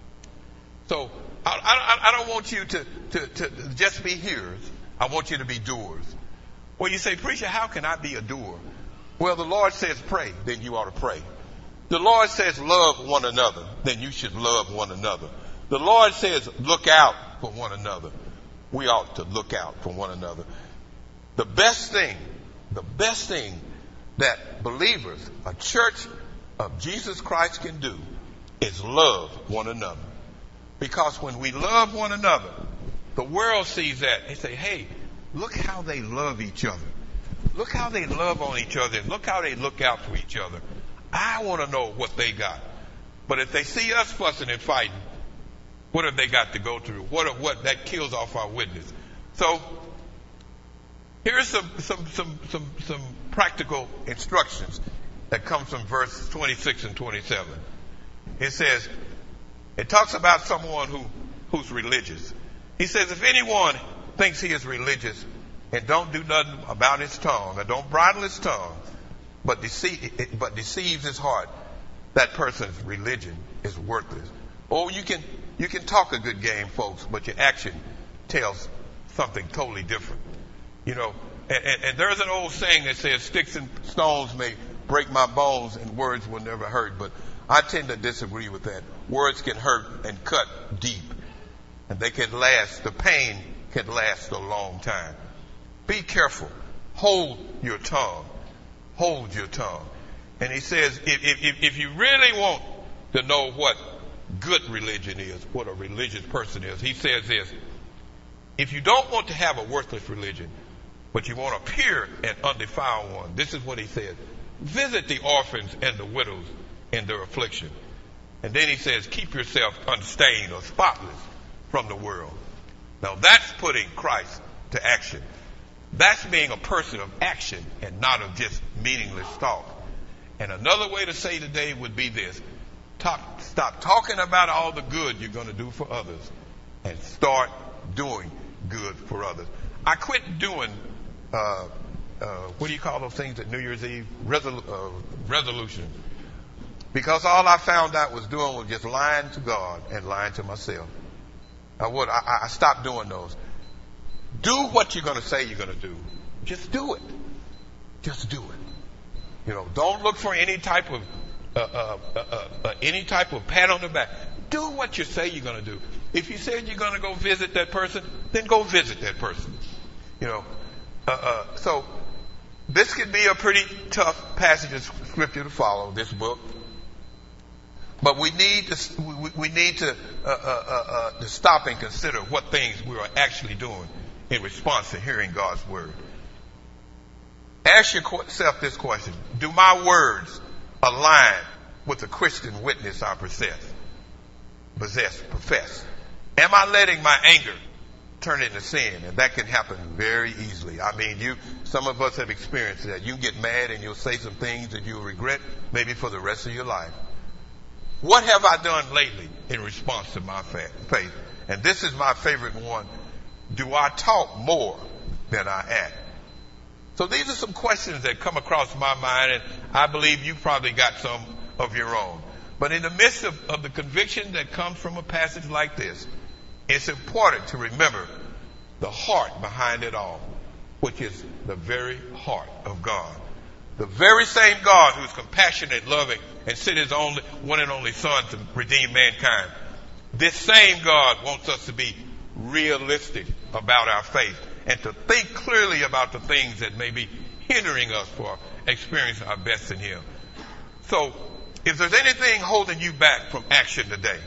So I, I, I don't want you to, to, to just be hearers. I want you to be doers. Well, you say, preacher, how can I be a doer? Well, the Lord says pray, then you ought to pray. The Lord says love one another, then you should love one another. The Lord says look out for one another. We ought to look out for one another. The best thing, the best thing that believers, a church of Jesus Christ can do is love one another. Because when we love one another, the world sees that. They say, hey, look how they love each other. Look how they love on each other. And look how they look out for each other. I want to know what they got. But if they see us fussing and fighting, what have they got to go through? What, what that kills off our witness. So here's some, some, some, some, some practical instructions that comes from verse twenty-six and twenty-seven. It says, it talks about someone who, who's religious. He says, if anyone thinks he is religious and don't do nothing about his tongue, or don't bridle his tongue, but, deceive, but deceives his heart, that person's religion is worthless. Or you can, you can talk a good game, folks, but your action tells something totally different. You know, and, and, and there's an old saying that says, sticks and stones may break my bones and words will never hurt, but I tend to disagree with that. Words can hurt and cut deep, and they can last, the pain can last a long time. Be careful. Hold your tongue. Hold your tongue. And he says, if, if, if you really want to know what good religion is, what a religious person is, he says this, if you don't want to have a worthless religion, but you want to appear an undefiled one, this is what he says, visit the orphans and the widows in their affliction. And then he says, keep yourself unstained or spotless from the world. Now that's putting Christ to action. That's being a person of action and not of just meaningless talk. And another way to say today would be this. Talk, stop talking about all the good you're going to do for others and start doing good for others. I quit doing, uh, uh, what do you call those things at New Year's Eve? Resolu- uh, resolution. Because all I found out was doing was just lying to God and lying to myself. I would, I, I stopped doing those. Do what you're going to say you're going to do. Just do it. Just do it. You know, don't look for any type of uh, uh, uh, uh, uh, any type of pat on the back. Do what you say you're going to do. If you said you're going to go visit that person, then go visit that person. You know, uh, uh, so this could be a pretty tough passage of scripture to follow. This book. But we need to we, we need to, uh, uh, uh, uh, to stop and consider what things we are actually doing in response to hearing God's word. Ask yourself this question: do my words align with the Christian witness I possess? Possess, profess. Am I letting my anger turn into sin? And that can happen very easily. I mean, you. Some of us have experienced that. You get mad and you'll say some things that you'll regret, maybe for the rest of your life. What have I done lately in response to my faith? And this is my favorite one. Do I talk more than I act? So these are some questions that come across my mind, and I believe you probably got some of your own. But in the midst of, of the conviction that comes from a passage like this, it's important to remember the heart behind it all, which is the very heart of God. The very same God who's compassionate, loving, and sent his only, one and only Son to redeem mankind. This same God wants us to be realistic about our faith and to think clearly about the things that may be hindering us for experiencing our best in him. So, if there's anything holding you back from action today,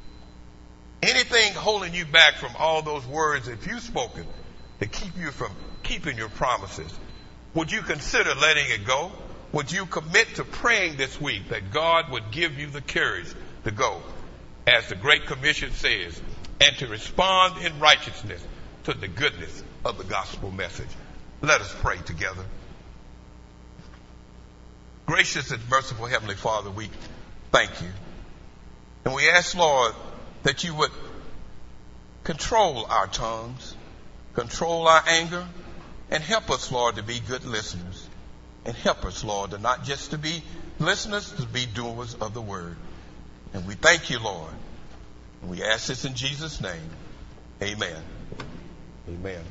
anything holding you back from all those words that you've spoken to keep you from keeping your promises, would you consider letting it go? Would you commit to praying this week that God would give you the courage to go, as the Great Commission says, and to respond in righteousness to the goodness of the gospel message? Let us pray together. Gracious and merciful Heavenly Father, we thank you. And we ask, Lord, that you would control our tongues. control our anger, and help us, Lord, to be good listeners. And help us, Lord, to not just to be listeners, to be doers of the word. And we thank you, Lord. And we ask this in Jesus' name. Amen. Amen.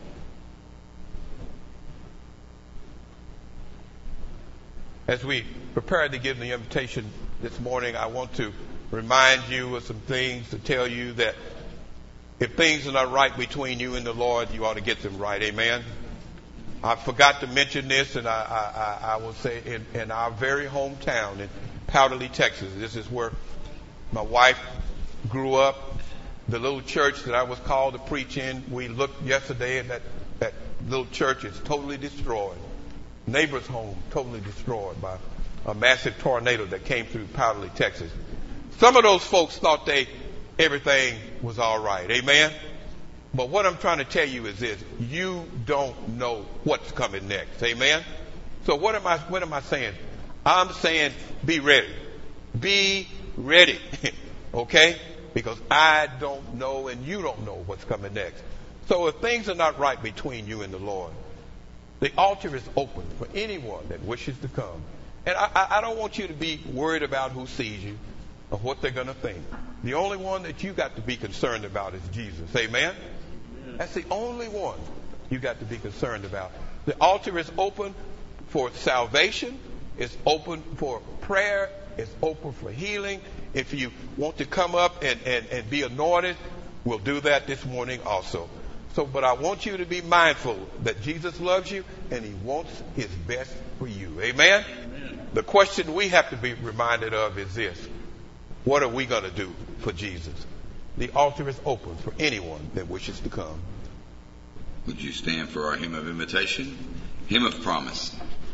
As we prepare to give the invitation this morning, I want to remind you of some things, to tell you that if things are not right between you and the Lord, you ought to get them right. Amen. I forgot to mention this, and I, I, I will say in, in our very hometown in Powderly, Texas. This is where my wife grew up. The little church that I was called to preach in, we looked yesterday, and that, that little church is totally destroyed. Neighbor's home totally destroyed by a massive tornado that came through Powderly, Texas. Some of those folks thought they everything was all right. Amen. But what I'm trying to tell you is this: you don't know what's coming next. Amen. So what am I what am I saying? I'm saying be ready. Be ready. Okay? Because I don't know and you don't know what's coming next. So if things are not right between you and the Lord, the altar is open for anyone that wishes to come. And I, I don't want you to be worried about who sees you or what they're going to think. The only one that you got to be concerned about is Jesus. Amen? That's the only one you got to be concerned about. The altar is open for salvation. It's open for prayer. It's open for healing. If you want to come up and, and, and be anointed, we'll do that this morning also. So, but I want you to be mindful that Jesus loves you and he wants his best for you. Amen? Amen. The question we have to be reminded of is this: what are we going to do for Jesus? The altar is open for anyone that wishes to come. Would you stand for our hymn of invitation? Hymn of promise.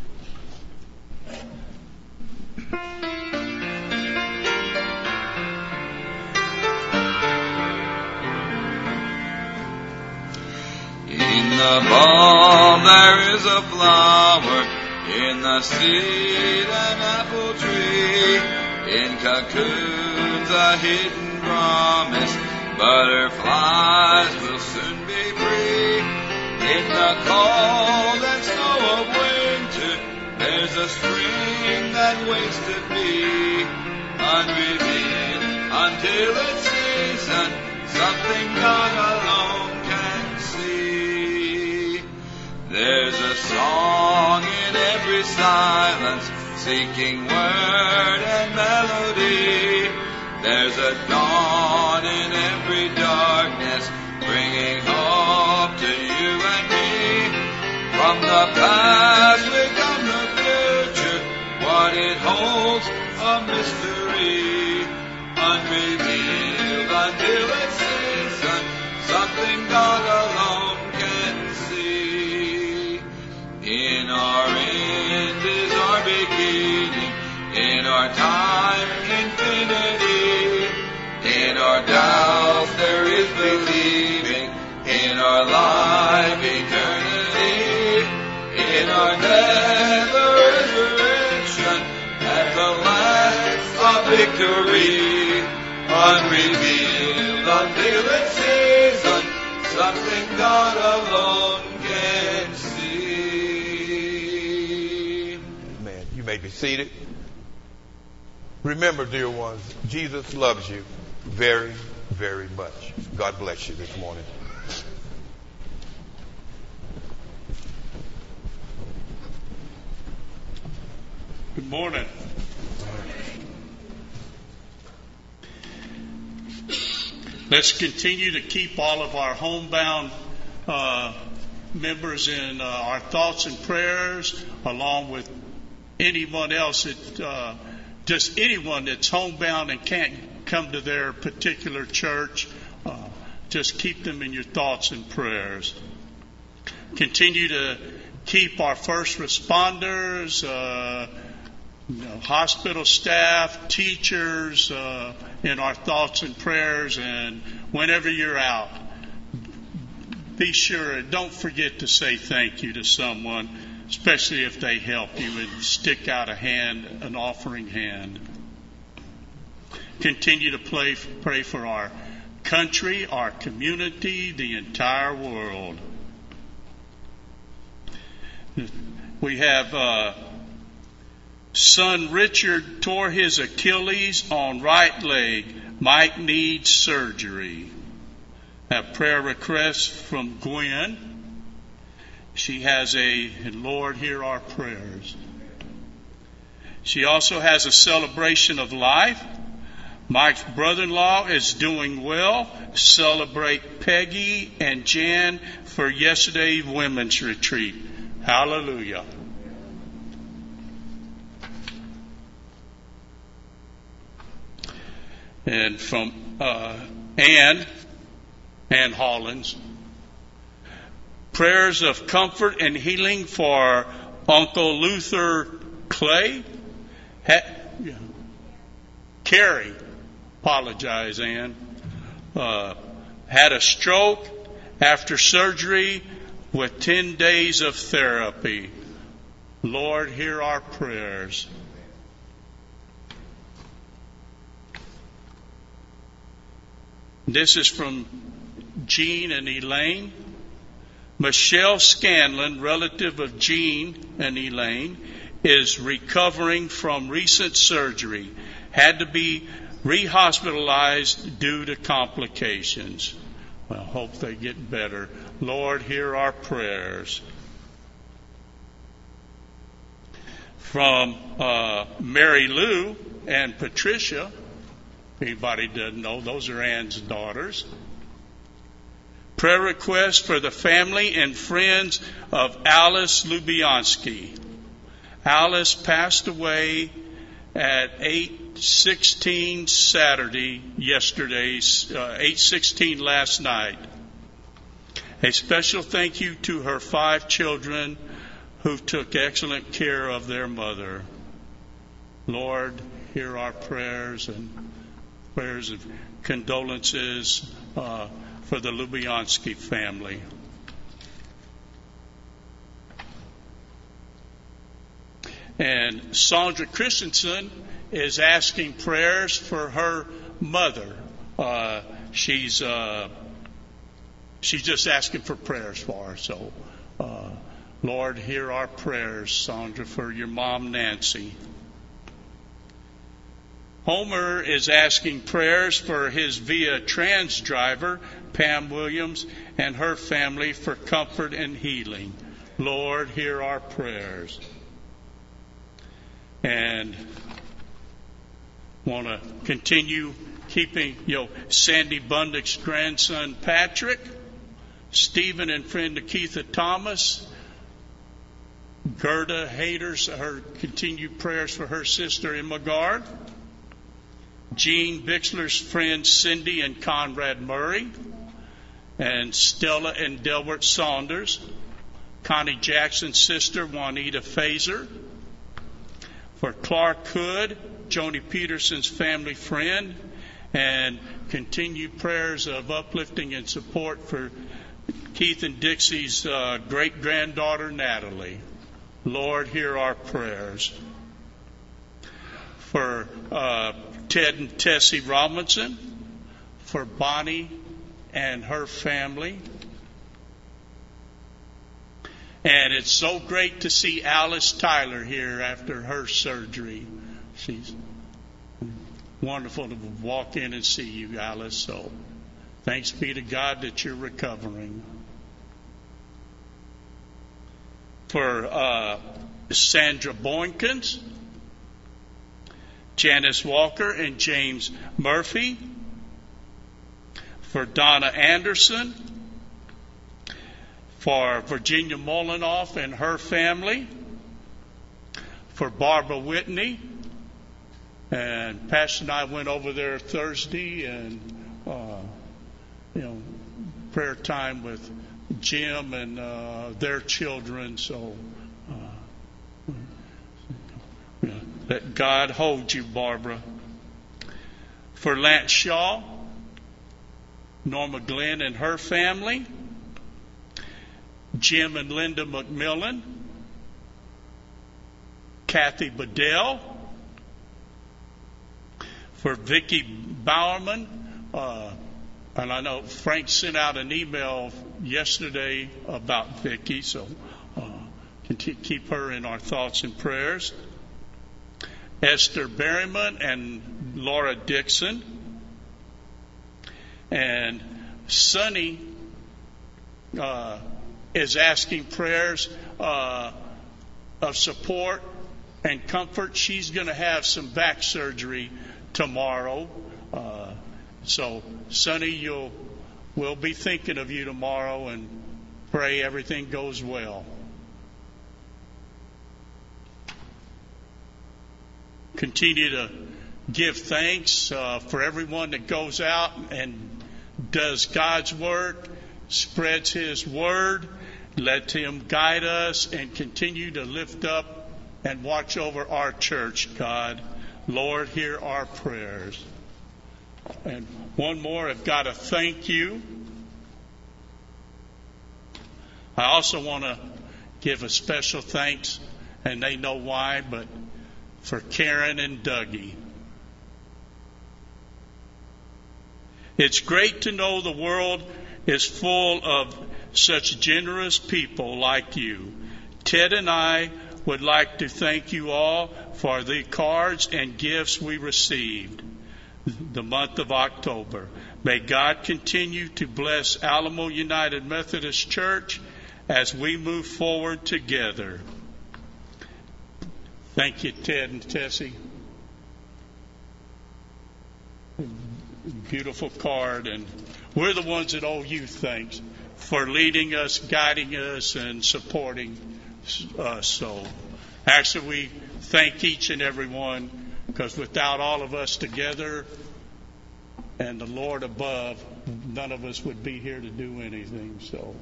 In the balm there is a flower, in the seed an apple tree, in cocoons a hidden promise, butterflies will soon be free. In the cold and snow of winter, there's a spring that waits to be unrevealed until its season, something God alone can see. There's a song in every silence, seeking word and melody. There's a dawn in every darkness, bringing hope to you and me. From the past will come the future, what it holds a mystery, unrevealed until its season, something God alone can see. In our end is our beginning, in our time infinity, in our doubts there is believing, in our life eternity, in our death the resurrection, at the last of victory, unrevealed until its season, something God alone can see. Amen. You may be seated. Remember, dear ones, Jesus loves you very, very much. God bless you this morning. Good morning. Let's continue to keep all of our homebound uh, members in uh, our thoughts and prayers, along with anyone else that, uh, just anyone that's homebound and can't come to their particular church. Uh, just keep them in your thoughts and prayers. Continue to keep our first responders, uh, you know, hospital staff, teachers, uh, in our thoughts and prayers. And whenever you're out, be sure, don't forget to say thank you to someone, especially if they help you, and stick out a hand, an offering hand. Continue to pray, pray for our country, our community, the entire world. We have uh, son Richard tore his Achilles on right leg. Might need surgery. Have prayer requests from Gwen. She has a, Lord, hear our prayers. She also has a celebration of life. Mike's brother-in-law is doing well. Celebrate Peggy and Jan for yesterday's women's retreat. Hallelujah. And from uh, Ann, Ann Hollins, prayers of comfort and healing for Uncle Luther Clay. Ha- yeah. Carrie, apologize, Ann, uh, had a stroke after surgery with ten days of therapy. Lord, hear our prayers. This is from Jean and Elaine. Michelle Scanlon, relative of Jean and Elaine, is recovering from recent surgery. Had to be rehospitalized due to complications. Well, hope they get better. Lord, hear our prayers. From uh, Mary Lou and Patricia, anybody doesn't know, those are Ann's daughters. Prayer request for the family and friends of Alice Lubianski. Alice passed away at eight sixteen Saturday, yesterday, uh, eight sixteen last night. A special thank you to her five children who took excellent care of their mother. Lord, hear our prayers and prayers of condolences uh, for the Lubianski family. And Sandra Christensen is asking prayers for her mother. Uh, she's uh, she's just asking for prayers for her. So, uh, Lord, hear our prayers, Sandra, for your mom, Nancy. Homer is asking prayers for his Via Trans driver, Pam Williams, and her family for comfort and healing. Lord, hear our prayers. And want to continue keeping, you know, Sandy Bundick's grandson, Patrick, Stephen and friend Nikitha Thomas, Gerda Haters, her continued prayers for her sister Emma Gard, Jean Bixler's friends Cindy and Conrad Murray, and Stella and Delbert Saunders, Connie Jackson's sister Juanita Fazer, for Clark Hood, Joni Peterson's family friend, and continued prayers of uplifting and support for Keith and Dixie's uh, great-granddaughter, Natalie. Lord, hear our prayers. For uh, Ted and Tessie Robinson, for Bonnie and her family. And it's so great to see Alice Tyler here after her surgery. She's wonderful to walk in and see you, Alice. So thanks be to God that you're recovering. For uh, Sandra Boykins, Janice Walker and James Murphy. For Donna Anderson. For Virginia Molinoff and her family. For Barbara Whitney. And Pastor and I went over there Thursday and, uh, you know, prayer time with Jim and uh, their children. So uh, yeah, let God hold you, Barbara. For Lance Shaw, Norma Glenn and her family. Jim and Linda McMillan, Kathy Bedell, for Vicki Bowerman, uh, and I know Frank sent out an email yesterday about Vicki, so uh, keep her in our thoughts and prayers. Esther Berryman and Laura Dixon. And Sonny uh, is asking prayers uh, of support and comfort. She's going to have some back surgery tomorrow. Uh, so, Sonny, you'll we'll be thinking of you tomorrow and pray everything goes well. Continue to give thanks uh, for everyone that goes out and does God's work, spreads His word. Let Him guide us and continue to lift up and watch over our church, God. Lord, hear our prayers. And one more, I've got to thank you. I also want to give a special thanks, and they know why, but for Karen and Dougie. It's great to know the world is full of such generous people like you. Ted and I would like to thank you all for the cards and gifts we received the month of October. May God continue to bless Alamo United Methodist Church as we move forward together. Thank you, Ted and Tessie. Beautiful card, and we're the ones that owe you thanks for leading us, guiding us, and supporting us. So actually we thank each and every one, because without all of us together and the Lord above, none of us would be here to do anything. So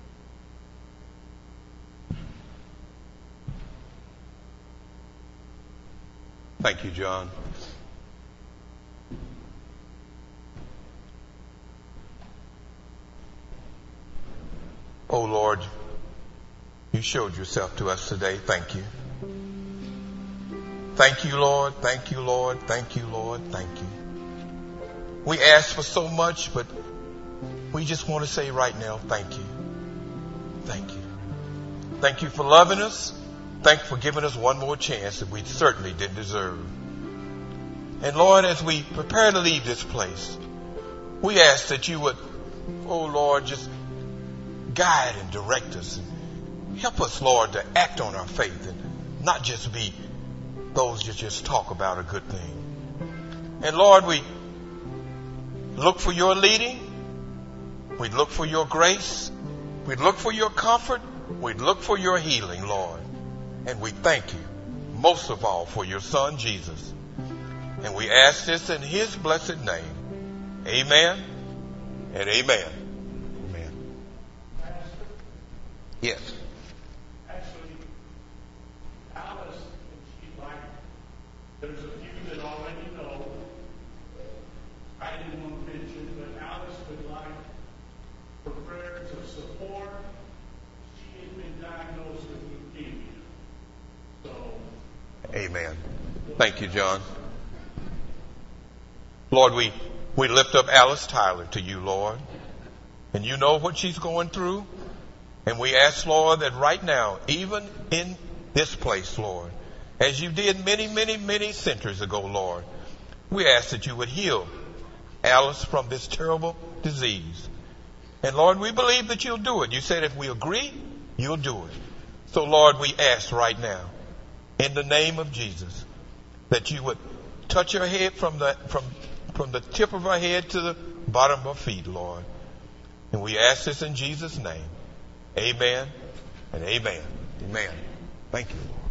thank you, John. Oh, Lord, you showed yourself to us today. Thank you. Thank you, Lord. Thank you, Lord. Thank you, Lord. Thank you. We ask for so much, but we just want to say right now, thank you. Thank you. Thank you for loving us. Thank you for giving us one more chance that we certainly didn't deserve. And Lord, as we prepare to leave this place, we ask that you would, oh Lord, just guide and direct us. And help us, Lord, to act on our faith and not just be those that just talk about a good thing. And Lord, we look for your leading. We look for your grace. We look for your comfort. We look for your healing, Lord. And we thank you most of all for your Son, Jesus. And we ask this in his blessed name. Amen and amen. Amen. Yes. Actually, Alice, she'd like, there's a few that already know. I didn't want to mention, but Alice would like for prayers of support. She has been diagnosed with leukemia. So. Amen. Thank you, John. Lord, we, we lift up Alice Tyler to you, Lord. And you know what she's going through. And we ask, Lord, that right now, even in this place, Lord, as you did many, many, many centuries ago, Lord, we ask that you would heal Alice from this terrible disease. And Lord, we believe that you'll do it. You said if we agree, you'll do it. So Lord, we ask right now, in the name of Jesus, that you would touch her head from the, from, from the tip of her head to the bottom of her feet, Lord. And we ask this in Jesus' name. Amen and amen. Amen. Thank you, Lord.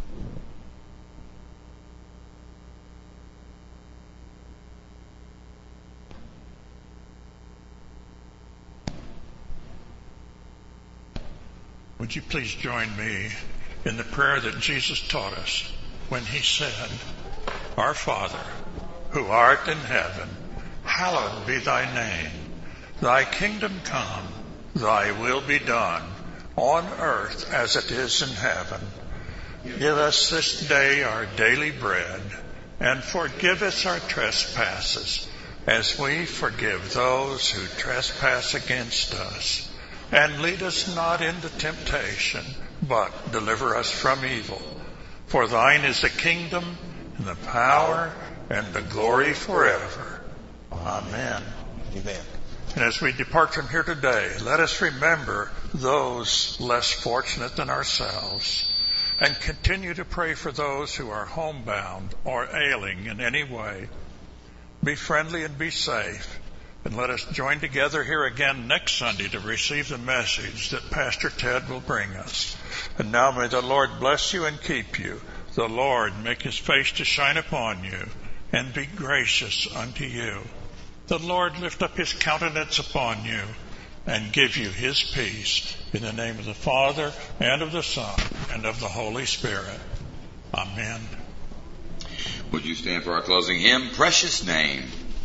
Would you please join me in the prayer that Jesus taught us when he said, Our Father, who art in heaven, hallowed be thy name. Thy kingdom come, thy will be done, on earth as it is in heaven. Give us this day our daily bread, and forgive us our trespasses, as we forgive those who trespass against us. And lead us not into temptation, but deliver us from evil. For thine is the kingdom, and the power, and the glory forever. Amen. Amen. And as we depart from here today, let us remember those less fortunate than ourselves, and continue to pray for those who are homebound or ailing in any way. Be friendly and be safe. And let us join together here again next Sunday to receive the message that Pastor Ted will bring us. And now may the Lord bless you and keep you. The Lord make his face to shine upon you and be gracious unto you. The Lord lift up his countenance upon you and give you his peace. In the name of the Father, and of the Son, and of the Holy Spirit. Amen. Would you stand for our closing hymn, Precious Name?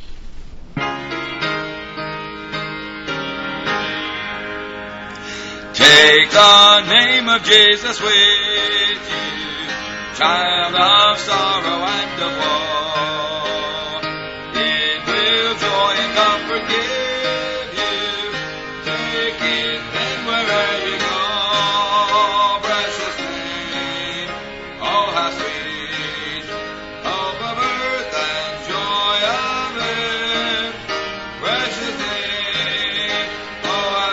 Take the name of Jesus with you, child of sorrow and of woe. It will joy and comfort give you. Take it then wherever you go. Precious name, oh how sweet, hope of earth and joy of earth. Precious name, oh how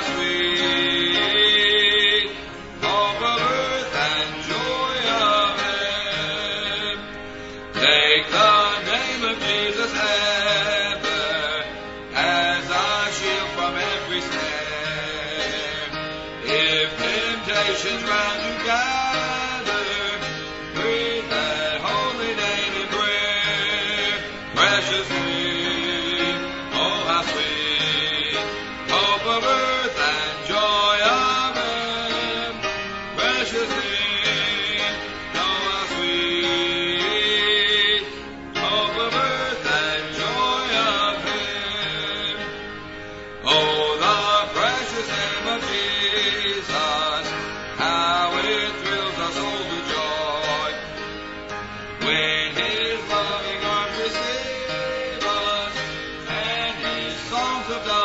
sweet, hope of earth and joy of earth. Take the name of Jesus ever as a shield from every snare. If temptations round you gather, breathe that holy name in prayer. Precious name, oh how sweet, hope of earth and joy of earth. Precious name, oh how sweet, hope of earth and joy of heaven. Oh, the precious name of Jesus, how it thrills us all to joy. When his loving arms receive us, and his songs of love